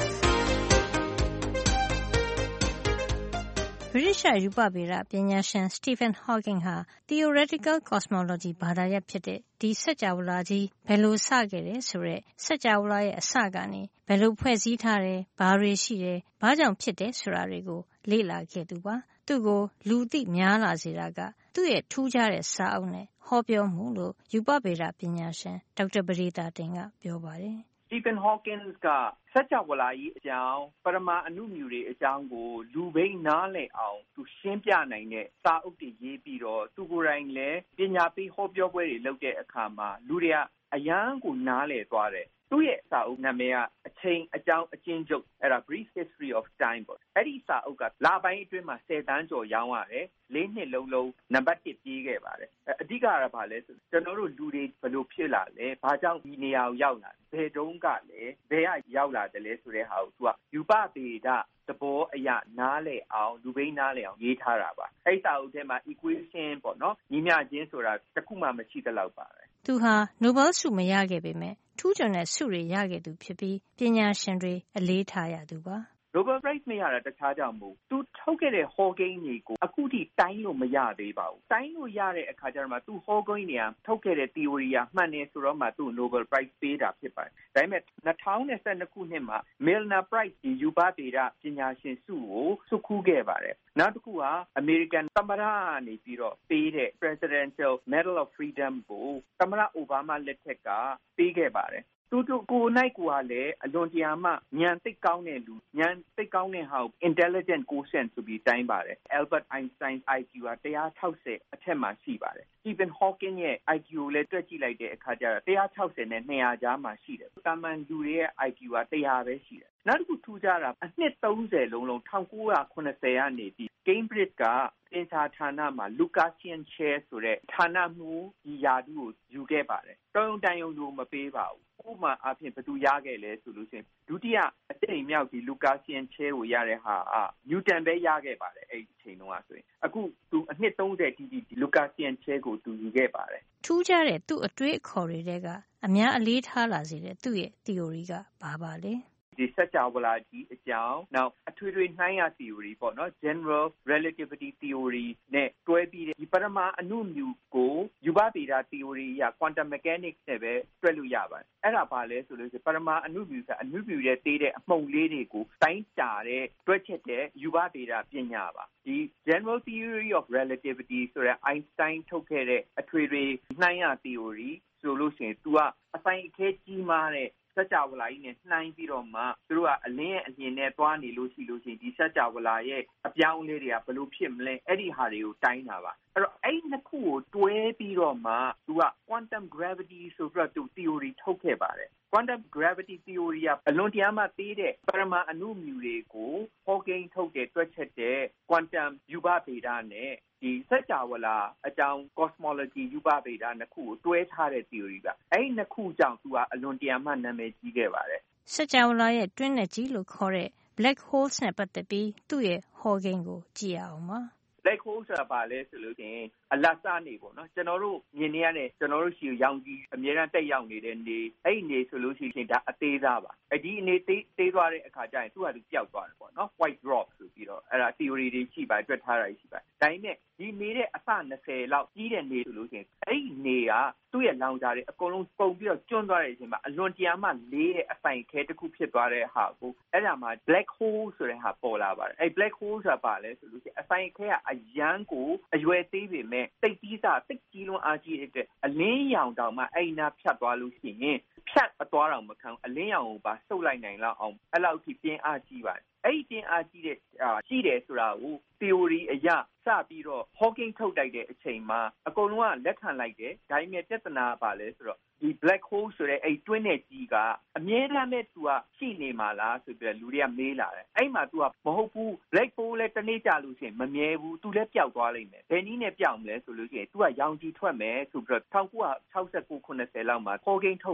ဗြိတိသျှရူပဗေဒပညာရှင် Stephen Hawking ဟာ Theoretical Cosmology ဘာသာရပ်ဖြစ်တဲ့ဒီစัจ java လာကြီးဘယ်လိုစခဲ့တယ်ဆိုတဲ့စัจ java လာရဲ့အစကနေဘယ်လိုဖွဲ့စည်းထားတယ်ဘာတွေရှိတယ်ဘာကြောင့်ဖြစ်တယ်ဆိုတာတွေကိုလေ့လာခဲ့သူပါသူ့ကိုလူသိများလာစေတာကသူ့ရဲ့ထူးခြားတဲ့စာအုပ်နဲ့ဟောပြောမှုလို့ရူပဗေဒပညာရှင်ဒေါက်တာပဒေသာတင်ကပြောပါတယ် Stephen Hawking ကစัจ java လာကြီးအကြောင်းပရမာအဏုမြူတွေအကြောင်းကိုလူဘိန်းနားလည်အောင်သူရှင်းပြနိုင်တဲ့စာအုပ်တွေရေးပြီးတော့သူကိုယ်တိုင်လည်းပညာပေးဟောပြောပွဲတွေလုပ်တဲ့အခါမှာလူတွေကအယံကိုနားလည်သွားတယ်သူ့ရဲ့စာအုပ်နာမည်ကအချိန်အကြောင်းအကျဉ်းချုပ်အဲ့ဒါ Brief History of Time ပေါ့အဲ့ဒီစာအုပ်ကလပိုင်းအတွင်းမှာဆယ်တန်းကျော်ရောင်းရတယ်လေးနှစ်လုံးလုံးနံပါတ်တစ်ပြေးခဲ့ပါတယ်အဓိကကဘာလဲဆိုကျွန်တော်တို့လူတွေဘယ်လိုဖြစ်လာလဲဘာကြောင့်ဒီနေရာကိုရောက်လာဘယ်တုန်းကလဲဘယ်ကရောက်လာတယ်လဲဆိုတဲ့ဟာကိုသူကယူပဗေဒသဘောအရနားလည်အောင်လူဘိန်းနားလည်အောင်ရေးထားတာပါအဲ့စာအုပ်ထဲမှာ equation ပေါ့နော်ညီမျှခြင်းဆိုတာတစ်ခုမှမရှိသလောက်ပါပဲသူဟာ Nobel ဆုမရခဲ့ပေမဲ့ထူးချွန်တဲ့ဆုတွေရခဲ့သူဖြစ်ပြီးပညာရှင်တွေအလေးထားရသူပါ Nobel Prize မရတာတခြားကြောင့်မဟုတ်သူထုတ်ခဲ့တဲ့ Hawking တွေကိုအခုထိတိုင်းလို့မရသေးပါဘူးတိုင်းလို့ရတဲ့အခါကျတော့မှသူ Hawking တွေကထုတ်ခဲ့တဲ့ theory ကမှန်တယ်ဆိုတော့မှသူ Nobel Prize ပေးတာဖြစ်ပါတယ်ဒါပေမဲ့၂၀၂၂ခုနှစ်မှာ Milner Prize ဒီယူပဗေဒပညာရှင်ဆုကိုဆွတ်ခူးခဲ့ပါတယ်နောက်တစ်ခုက American သမ္မတကနေပြီးတော့ပေးတဲ့ Presidential Medal of Freedom ကိုသမ္မတအိုဘားမားလက်ထက်ကပေးခဲ့ပါတယ်သူတို့ကိုယ်နိုင်ကိုယ်ကလည်းအလွန်တရာမှဉာဏ်သိကောင်းတဲ့လူဉာဏ်သိကောင်းတဲ့ဟာကို intelligent quotient ဆိုပြီးတိုင်းပါတယ် Albert Einstein အိုင် คิว ကone sixtyအထက်မှာရှိပါတယ် Stephen Hawking ရဲ့ အိုင် คิว ကိုလည်းတွက်ကြည့်လိုက်တဲ့အခါကျတော့one sixtyနဲ့two hundredကြားမှာရှိတယ်တာမန်လူတွေရဲ့ အိုင် คิว ကone hundredပဲရှိတယ်နောက်တစ်ခုထူးခြားတာအနှစ်thirtyလုံးလုံးnineteen seventyကနေပြီး Cambridge ကသင်္ချာဌာနမှာ Lucasian Chair ဆိုတဲ့ဌာနမှူးဒီရာထူးကိုယူခဲ့ပါတယ်တော်ရုံတန်ရုံလို့မပေးပါဘူးဥပမာအဖြစ်ဘယ်သူရခဲ့လဲဆိုလို့ရှိရင်ဒုတိယအကြိမ်မြောက်ဒီ Lucasian Chair ကိုရတဲ့ဟာက Newton ပဲရခဲ့ပါတယ်အဲ့ဒီအချိန်တုန်းကဆိုရင်အခုသူအနှစ်thirtyတိတိဒီ Lucasian Chair ကိုသူယူခဲ့ပါတယ်ထူးခြားတဲ့သူ့အတွေးအခေါ်တွေထဲကအများအလေးထားလာစေတဲ့သူ့ရဲ့ theory ကဘာပါလဲဒီစัจ java လာကြီးအကြောင်းနောက်အထွေထွေနှိုင်းရ theory ပေါ့နော် general relativity theory နဲ့တွဲပြီးဒီပရမာအဏုမြူကိုယူပဗေဒ theory ရ quantum mechanics နဲ့ပဲတွဲလို့ရပါတယ်အဲ့ဒါဘာလဲဆိုလို့ရှိရင်ပရမာအဏုမြူကအဏုမြူရဲ့သေးတဲ့အမှုန်လေးတွေကိုတိုင်းတာတဲ့တွဲချက်တဲ့ယူပဗေဒပညာပါဒီ general theory of relativity ဆိုတဲ့ Einstein ထုတ်ခဲ့တဲ့အထွေထွေနှိုင်းရ theory ဆိုလို့ရှိရင် तू ကအဆိုင်အခဲကြီးမားတဲ့စัจ java လာကြီးနဲ့နှိုင်းပြီးတော့မှသူတို့ကအလင်းရဲ့အမြင်နဲ့တွားနေလို့ရှိလို့ရှိရင်ဒီစัจ java လာရဲ့အပြောင်းအလဲတွေကဘယ်လိုဖြစ်မလဲအဲ့ဒီဟာတွေကိုတိုင်းတာပါအဲ့တော့အဲ့နှစ်ခုကိုတွဲပြီးတော့မှသူက quantum gravity ဆိုပြီးတော့သူ theory ထုတ်ခဲ့ပါတယ် quantum gravity theory ကအလွန်တရာမှသေးတဲ့ပရမာအဏုမြူတွေကို Hawking ထုတ်တဲ့တွက်ချက်တဲ့ quantum ယူပဗေဒနဲ့ဒီစัจ java လာအကြောင်း cosmology ယူပဗေဒနှစ်ခုကိုတွဲထားတဲ့ theory ပါအဲ့ဒီနှစ်ခုကြောင့်သူကအလွန်တရာမှနာမည်ကြီးခဲ့ပါတယ်စัจ java လာရဲ့တွင်းနဲ့ကြီးလို့ခေါ်တဲ့ black holes နဲ့ပတ်သက်ပြီးသူ့ရဲ့ Hawking ကိုကြည့်ရအောင်ပါ black hole ဆိုတာဘာလဲဆိုလို့ရှိရင်အလတ်စားနေပေါ့နော်ကျွန်တော်တို့မြင်နေရတဲ့ကျွန်တော်တို့ရှိရောင်ကြီးအများအားတက်ရောက်နေတဲ့နေအဲ့ဒီနေဆိုလို့ရှိရင်ဒါအသေးစားပါအဲ့ဒီအနေသေးသေးသွားတဲ့အခါကျရင်သူ့ဟာသူပျောက်သွားတယ်ပေါ့နော် white dwarf ဆိုပြီးတော့အဲ့ဒါ theory တွေရှိပါတွက်ထားတာရှိပါဒါပေမဲ့ဒီနေတဲ့အစtwentyလောက်ကြီးတဲ့နေဆိုလို့ရှိရင်အဲ့ဒီနေကသူ့ရဲ့လောင်စာတွေအကုန်လုံးပုံပြီးတော့ကျွန်းသွားတဲ့အချိန်မှာအလွန်တရာမှလေးတဲ့အဆိုင်ခဲတစ်ခုဖြစ်သွားတဲ့ဟာကိုအဲ့ဒါမှာ black hole ဆိုတဲ့ဟာပေါ်လာပါတယ်အဲ့ black hole ဆိုတာဘာလဲဆိုလို့ရှိရင်အဆိုင်ခဲကအရန်ကိုအရွယ်သေးပေမဲ့တိတ်ကြီးစားတိတ်ကြီးလွန်းအားကြီးတဲ့အလင်းရောင်တောင်မှအဲ့နာဖြတ်သွားလို့ရှိရင်ဖြတ်အသွားတော့မခံအလင်းရောင်ကိုပါစုပ်လိုက်နိုင်လောက်အောင်အဲ့လောက်ထိပြင်းအားကြီးပါတယ်အဲ့ဒီပြင်းအားကြီးတဲ့ရှိတယ်ဆိုတာကို theory အရစပြီးတော့ Hawking ထုတ်လိုက်တဲ့အချိန်မှာအကုန်လုံးကလက်ခံလိုက်တယ်ဒါပေမဲ့ပြဿနာကဘာလဲဆိုတော့ဒီ black hole ဆိုတဲ့အဲ့တွင်းနဲ့ကြီးကအမြဲတမ်းပဲသူကရှိနေမှာလားဆိုပြီးလူတွေကမေးလာတယ်အဲ့မှာသူကမဟုတ်ဘူး black hole လည်းတစ်နေ့ကြာလို့ရှိရင်မမြဲဘူးသူလည်းပျောက်သွားလိမ့်မယ်ဘယ်နည်းနဲ့ပျောက်မလဲဆိုလို့ရှိရင်သူကရောင်ခြည်ထွက်မယ်ဆိုပြီးတော့nineteen sixty-nine 90လောက်မှာ Hawking ထုတ်လိုက်တယ်ထုတ်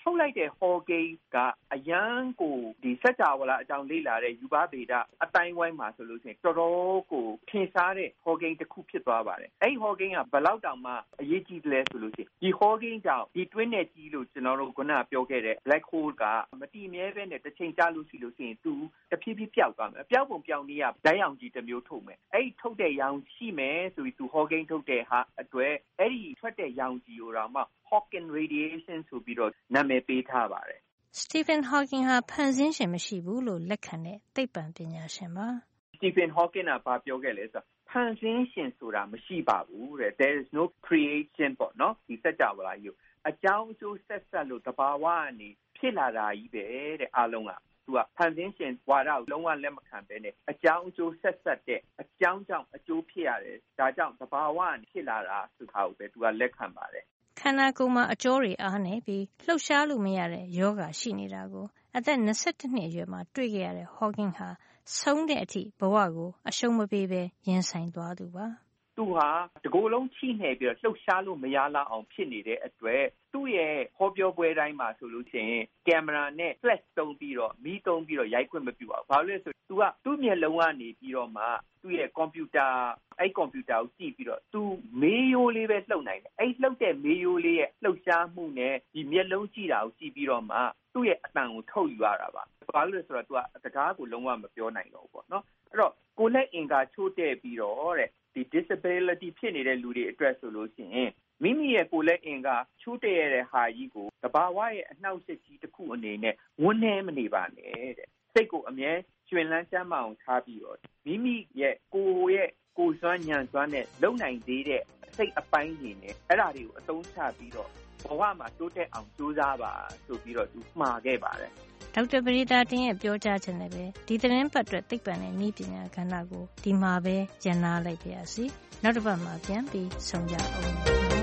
ထုတ်လိုက်တဲ့ Hawking ကအရန်ကိုဒီစัจ java လာအကြောင်းလေ့လာတဲ့ယူဘဗေဒအတိုင်းဝိုင်းမှာဆိုလို့ရှိရင်တော်တော်ကိုထင်ရှားတဲ့ Hawking တစ်ခုဖြစ်သွားပါတယ်အဲ့ Hawking ကဘယ်လောက်တောင်မှအရေးကြီးတယ်လဲဆိုလို့ရှိရင်ဒီ Hawking ကြောင့်ဒီတွင်းနဲ့ကြီးလို့ကျွန်တော်တို့ခုနကပြောခဲ့တဲ့ black hole ကမတည်မြဲပဲနဲ့တစ်ချိန်ကြာလို့ရှိလို့ရှိရင်သူတဖြည်းဖြည်းပျောက်သွားမယ်ပျောက်ပုံပျောက်နည်းကဓာတ်ရောင်ကြီးတစ်မျိုးထုတ်မယ်အဲ့ဒီထုတ်တဲ့ရောင်ရှိမယ်ဆိုပြီးသူ Hawking ထုတ်တဲ့ဟာအတွက်အဲ့ဒီထွက်တဲ့ရောင်ကြီးကိုတော့မှ Hawking radiation ဆိုပြီးတော့နာမည်ပေးထားပါတယ် Stephen Hawking ဟာဖန်ဆင်းရှင်မရှိဘူးလို့လက်ခံတဲ့သိပ္ပံပညာရှင်ပါ Stephen Hawking ကဘာပြောခဲ့လဲဆိုဖန်ဆင်းရှင်ဆိုတာမရှိပါဘူးတဲ့ There is no creation ပေါ့နော်ဒီစัจ java လာကြီးအကြောင်းအကျိုးဆက်ဆက်လို့တဘာဝကနေဖြစ်လာတာကြီးပဲတဲ့အလုံးကသူကဖန်ဆင်းရှင်ဝါဒကိုလုံးဝလက်မခံဘဲနဲ့အကြောင်းအကျိုးဆက်ဆက်တဲ့အကြောင်းကြောင့်အကျိုးဖြစ်ရတယ်ဒါကြောင့်တဘာဝကနေဖြစ်လာတာဆိုတာကိုပဲသူကလက်ခံပါတယ်ခန္ဓာကိုယ်မှာအကြောတွေအားနေပြီးလှုပ်ရှားလို့မရတဲ့ယောဂရှိနေတာကိုအသက်၂၁နှစ်အရွယ်မှာတွေ့ခဲ့ရတဲ့ Hawking ဟာဆုံးတဲ့အထိဘဝကိုအရှုံးမပေးဘဲရင်ဆိုင်သွားသူပါသူဟာတကိုယ်လုံးချိနေပြီးတော့လှုပ်ရှားလို့မရလောက်အောင်ဖြစ်နေတဲ့အတွက်သူ့ရဲ့ဟောပြောပွဲတိုင်းမှာဆိုလို့ရှိရင်ကင်မရာနဲ့ flash သုံးပြီးတော့မီးသုံးပြီးတော့ရိုက်ခွင့်မပြုပါဘူး။ဘာလို့လဲဆိုသူကသူ့မျက်လုံးကနေပြီးတော့မှသူ့ရဲ့ကွန်ပျူတာအဲ့ကွန်ပျူတာကိုကြည့်ပြီးတော့သူမေးရိုးလေးပဲလှုပ်နိုင်တယ်။အဲ့လှုပ်တဲ့မေးရိုးလေးရဲ့လှုပ်ရှားမှုနဲ့ဒီမျက်လုံးကြည့်တာကိုကြည့်ပြီးတော့မှသူ့ရဲ့အတန်ကိုထုတ်ယူရတာပါ။ဘာလို့လဲဆိုတော့သူကစကားကိုလုံးဝမပြောနိုင်တော့ဘူးပေါ့နော်။အဲ့တော့ကိုယ်လက်အင်္ဂါချိုးတဲ့ပြီးတော့တဲ့ဒီ disability ဖြစ်နေတဲ့လူတွေအတွက်ဆိုလို့ရှိရင်မိမိရဲ့ကိုယ်လက်အင်္ဂါချိုးတဲ့ရတဲ့ဟာကြီးကိုတဘာဝရဲ့အနှောက်အယှက်ကြီးတစ်ခုအနေနဲ့ဝန်းနေမနေပါနဲ့တဲ့စိတ်ကိုအမြဲကျွင်လန်းချမ်းမအောင်ထားပြီးတော့မိမိရဲ့ကိုယ်ရဲ့ကိုယ်စွမ်းဉာဏ်စွမ်းနဲ့လုံနိုင်သေးတဲ့စိတ်အပိုင်းတွေနဲ့အဲ့ဒါတွေကိုအသုံးချပြီးတော့ဘဝမှာတိုးတက်အောင်ကြိုးစားပါဆိုပြီးတော့သူမှာခဲ့ပါတယ်ဒေါက်တာပရိသတ်တင်ရဲ့ပြောကြားချက်နဲ့ပဲဒီသတင်းပတ်အတွက်သိပ္ပံနဲ့နည်းပညာကဏ္ဍကိုဒီမှာပဲရန်နာလိုက်ပါရစေနောက်တစ်ပတ်မှာပြန်ပြီးဆုံကြအောင်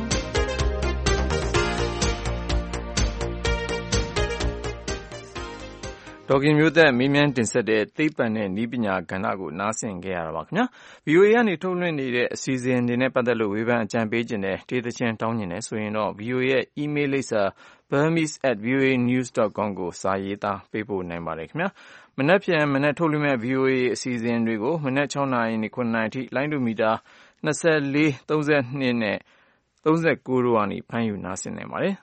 ဒေါ်ခင်မျိုးသက်မေးမြန်းတင်ဆက်တဲ့သိပ္ပံနဲ့နည်းပညာကဏ္ဍကိုနားဆင်ခဲ့ရတာပါခင်ဗျာ ဗီအိုအေ ကနေထုတ်လွှင့်နေတဲ့အစီအစဉ်တွေနဲ့ပတ်သက်လို့ဝေဖန်အကြံပေးခြင်းနဲ့ဒေသချင်းတောင်းခြင်းနဲ့ဆိုရင်တော့ ဗီအိုအေ ရဲ့ email လိပ်စာ burmese at voanews dot com ကိုစာရေးသားပေးပို့နိုင်ပါတယ်ခင်ဗျာမနက်ဖြန်မနက်ထုတ်လွှင့်မဲ့ ဗီအိုအေ အစီအစဉ်တွေကိုမနက်၆နာရီနဲ့၇နာရီထိလိုင်းဒိုမီတာ၂၄ ၃၂နဲ့၃၉တို့ကနေဖမ်းယူနားဆင်နိုင်ပါတယ်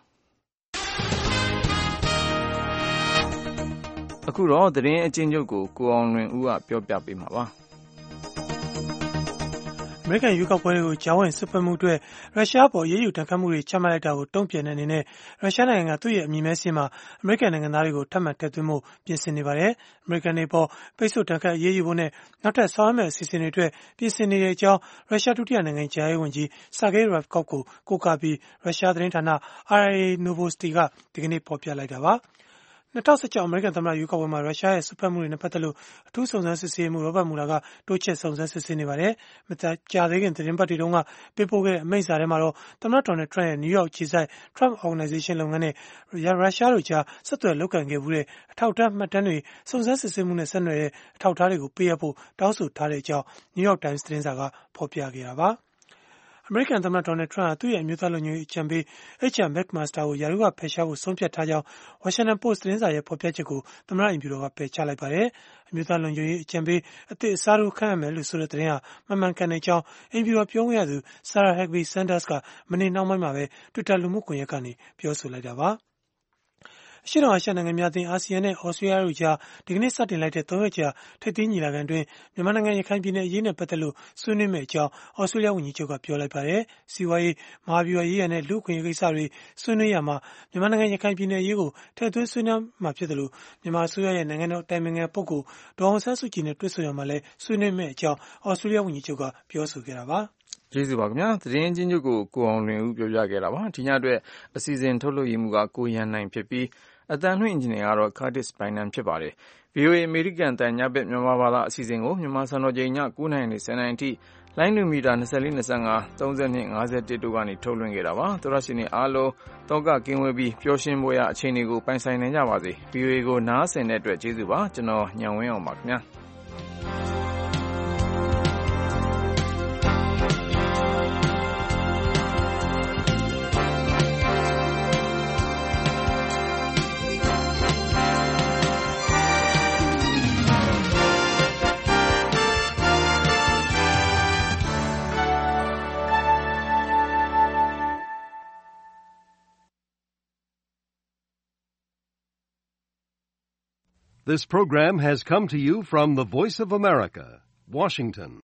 အခုတော့သတင်းအကျဉ်းချုပ်ကိုကိုအောင်လွင်ဦးကပြောပြပေးမှာပါအမေရိကန်ရွေးကောက်ပွဲတွေကိုကြားဝင်စစ်ဖက်မှုအတွက်ရုရှားပေါ်ရေးယူတန်ခတ်မှုတွေချမှတ်လိုက်တာကိုတုံ့ပြန်တဲ့အနေနဲ့ရုရှားနိုင်ငံကသူ့ရဲ့အမည်မဲစင်းမှာအမေရိကန်နိုင်ငံသားတွေကိုထပ်မံထည့်သွင်းဖို့ပြင်ဆင်နေပါတယ်။အမေရိကန်တွေပေါ်ပိတ်ဆို့တန်ခတ်ရေးယူဖို့နဲ့နောက်ထပ်ဆောင်ရွက်မယ့်အစီအစဉ်တွေအတွက်ပြင်ဆင်နေတဲ့အကြောင်းရုရှားဒုတိယနိုင်ငံခြားရေးဝန်ကြီးဆာဂေးရက်ကော့ကိုကိုးကားပြီးရုရှားသတင်းဌာန အာရ် အေ Novosti ကဒီကနေ့ဖော်ပြလိုက်တာပါ။၂၀၁၆အမေရိကန်သမ္မတရွေးကောက်ပွဲမှာရုရှားရဲ့စွက်ဖက်မှုတွေနဲ့ပတ်သက်လို့အထူးစုံစမ်းစစ်ဆေးမှုရောဘတ်မူလာကတိုးချဲ့စုံစမ်းစစ်ဆေးနေပါတယ်။မကြာသေးခင်သတင်းပတ်တွေတုန်းကပေးပို့ခဲ့တဲ့အမိန့်စာထဲမှာတော့သမ္မတဒေါ်နယ်ထရန့်ရဲ့နယူးယောက်အခြေစိုက် Trump Organization လုပ်ငန်းနဲ့ရုရှားတို့ကြားဆက်သွယ်လုပ်ကိုင်ခဲ့မှုတဲ့အထောက်အထားမှတ်တမ်းတွေစုံစမ်းစစ်ဆေးမှုနဲ့ဆက်နွယ်တဲ့အထောက်အထားတွေကိုပေးအပ်ဖို့တောင်းဆိုထားတဲ့အကြောင်း New York Times သတင်းစာကဖော်ပြခဲ့တာပါ။အမေရိကန်သမ္မတဒေါ်နယ်ထရန့်ဟာသူ့ရဲ့အမျိုးသားလုံခြုံရေးအကြံပေး H R McMaster ကိုရာထူးကဖယ်ရှားဖို့ဆုံးဖြတ်ထားကြောင်း Washington Post သတင်းစာရဲ့ဖော်ပြချက်ကိုသမ္မတအိမ်ဖြူတော်ကပယ်ချလိုက်ပါတယ်။အမျိုးသားလုံခြုံရေးအကြံပေးအသစ်အစားထိုးခန့်အပ်မယ်လို့ဆိုတဲ့သတင်းဟာမမှန်ကန်တဲ့အကြောင်းအိမ်ဖြူတော်ပြောခွင့်ရသူ Sarah Huckabee Sanders ကမနေ့နှောင်းပိုင်းမှာပဲ Twitter လူမှုကွန်ရက်ကနေပြောဆိုလိုက်တာပါ။အရှေ့တောင်အာရှနိုင်ငံများအသင်းအာဆီယံနဲ့ဩစတြေးလျတို့ကြားဒီကနေ့စတင်လိုက်တဲ့သုံးရက်ကြာထိပ်သီးညီလာခံတွင်မြန်မာနိုင်ငံရခိုင်ပြည်နယ်အရေးနဲ့ပတ်သက်လို့ဆွေးနွေးမယ့်အကြောင်းဩစတြေးလျဝန်ကြီးချုပ်ကပြောလိုက်ပါတယ်။စီးပွားရေးမဟာဗျူဟာရေးရာနဲ့လူ့အခွင့်အရေးကိစ္စတွေဆွေးနွေးရမှာမြန်မာနိုင်ငံရခိုင်ပြည်နယ်အရေးကိုထည့်သွင်းဆွေးနွေးမှာဖြစ်တယ်လို့မြန်မာအစိုးရရဲ့နိုင်ငံတော်အတိုင်ပင်ခံပုဂ္ဂိုလ်ဒေါ်အောင်ဆန်းစုကြည်နဲ့တွေ့ဆုံရမှာလည်းဆွေးနွေးမယ့်အကြောင်းဩစတြေးလျဝန်ကြီးချုပ်ကပြောဆိုခဲ့တာပါ။ကျေးဇူးပါခင်ဗျာသတင်းချင်းချုပ်ကိုကိုအောင်လွင်ဦးပြောပြခဲ့တာပါဒီညအတွက်အစီအစဉ်ထုတ်လွှင့်မှုကကိုရန်နိုင်ဖြစ်ပြီးအတန်လွှင့်အင်ဂျင်နီယာကတော့ Curtis Bynum ဖြစ်ပါတယ်။ ဗီအိုအေ အမေရိကန်တန်ညဘက်မြန်မာဘာသာအစီအစဉ်ကိုမြန်မာစံတော်ချိန်ည၉နာရီနဲ့၁၀နာရီအထိလိုင်းနူမီတာ၂၄ ၂၅ ၃၂ ၅၁တို့ကနေထုတ်လွှင့်ခဲ့တာပါ။သောရရှင်တွေအားလုံးတောကကင်းဝေးပြီးပျော်ရွှင်ပွဲရာအခြေအနေကိုပိုင်ဆိုင်နိုင်ကြပါစေ။ ဗီအိုအေကိုနားဆင်တဲ့အတွက်ကျေးဇူးပါ။ကျွန်တော်ညံဝင်းအောင်ပါခင်ဗျာ။ This program has come to you from the Voice of America, Washington.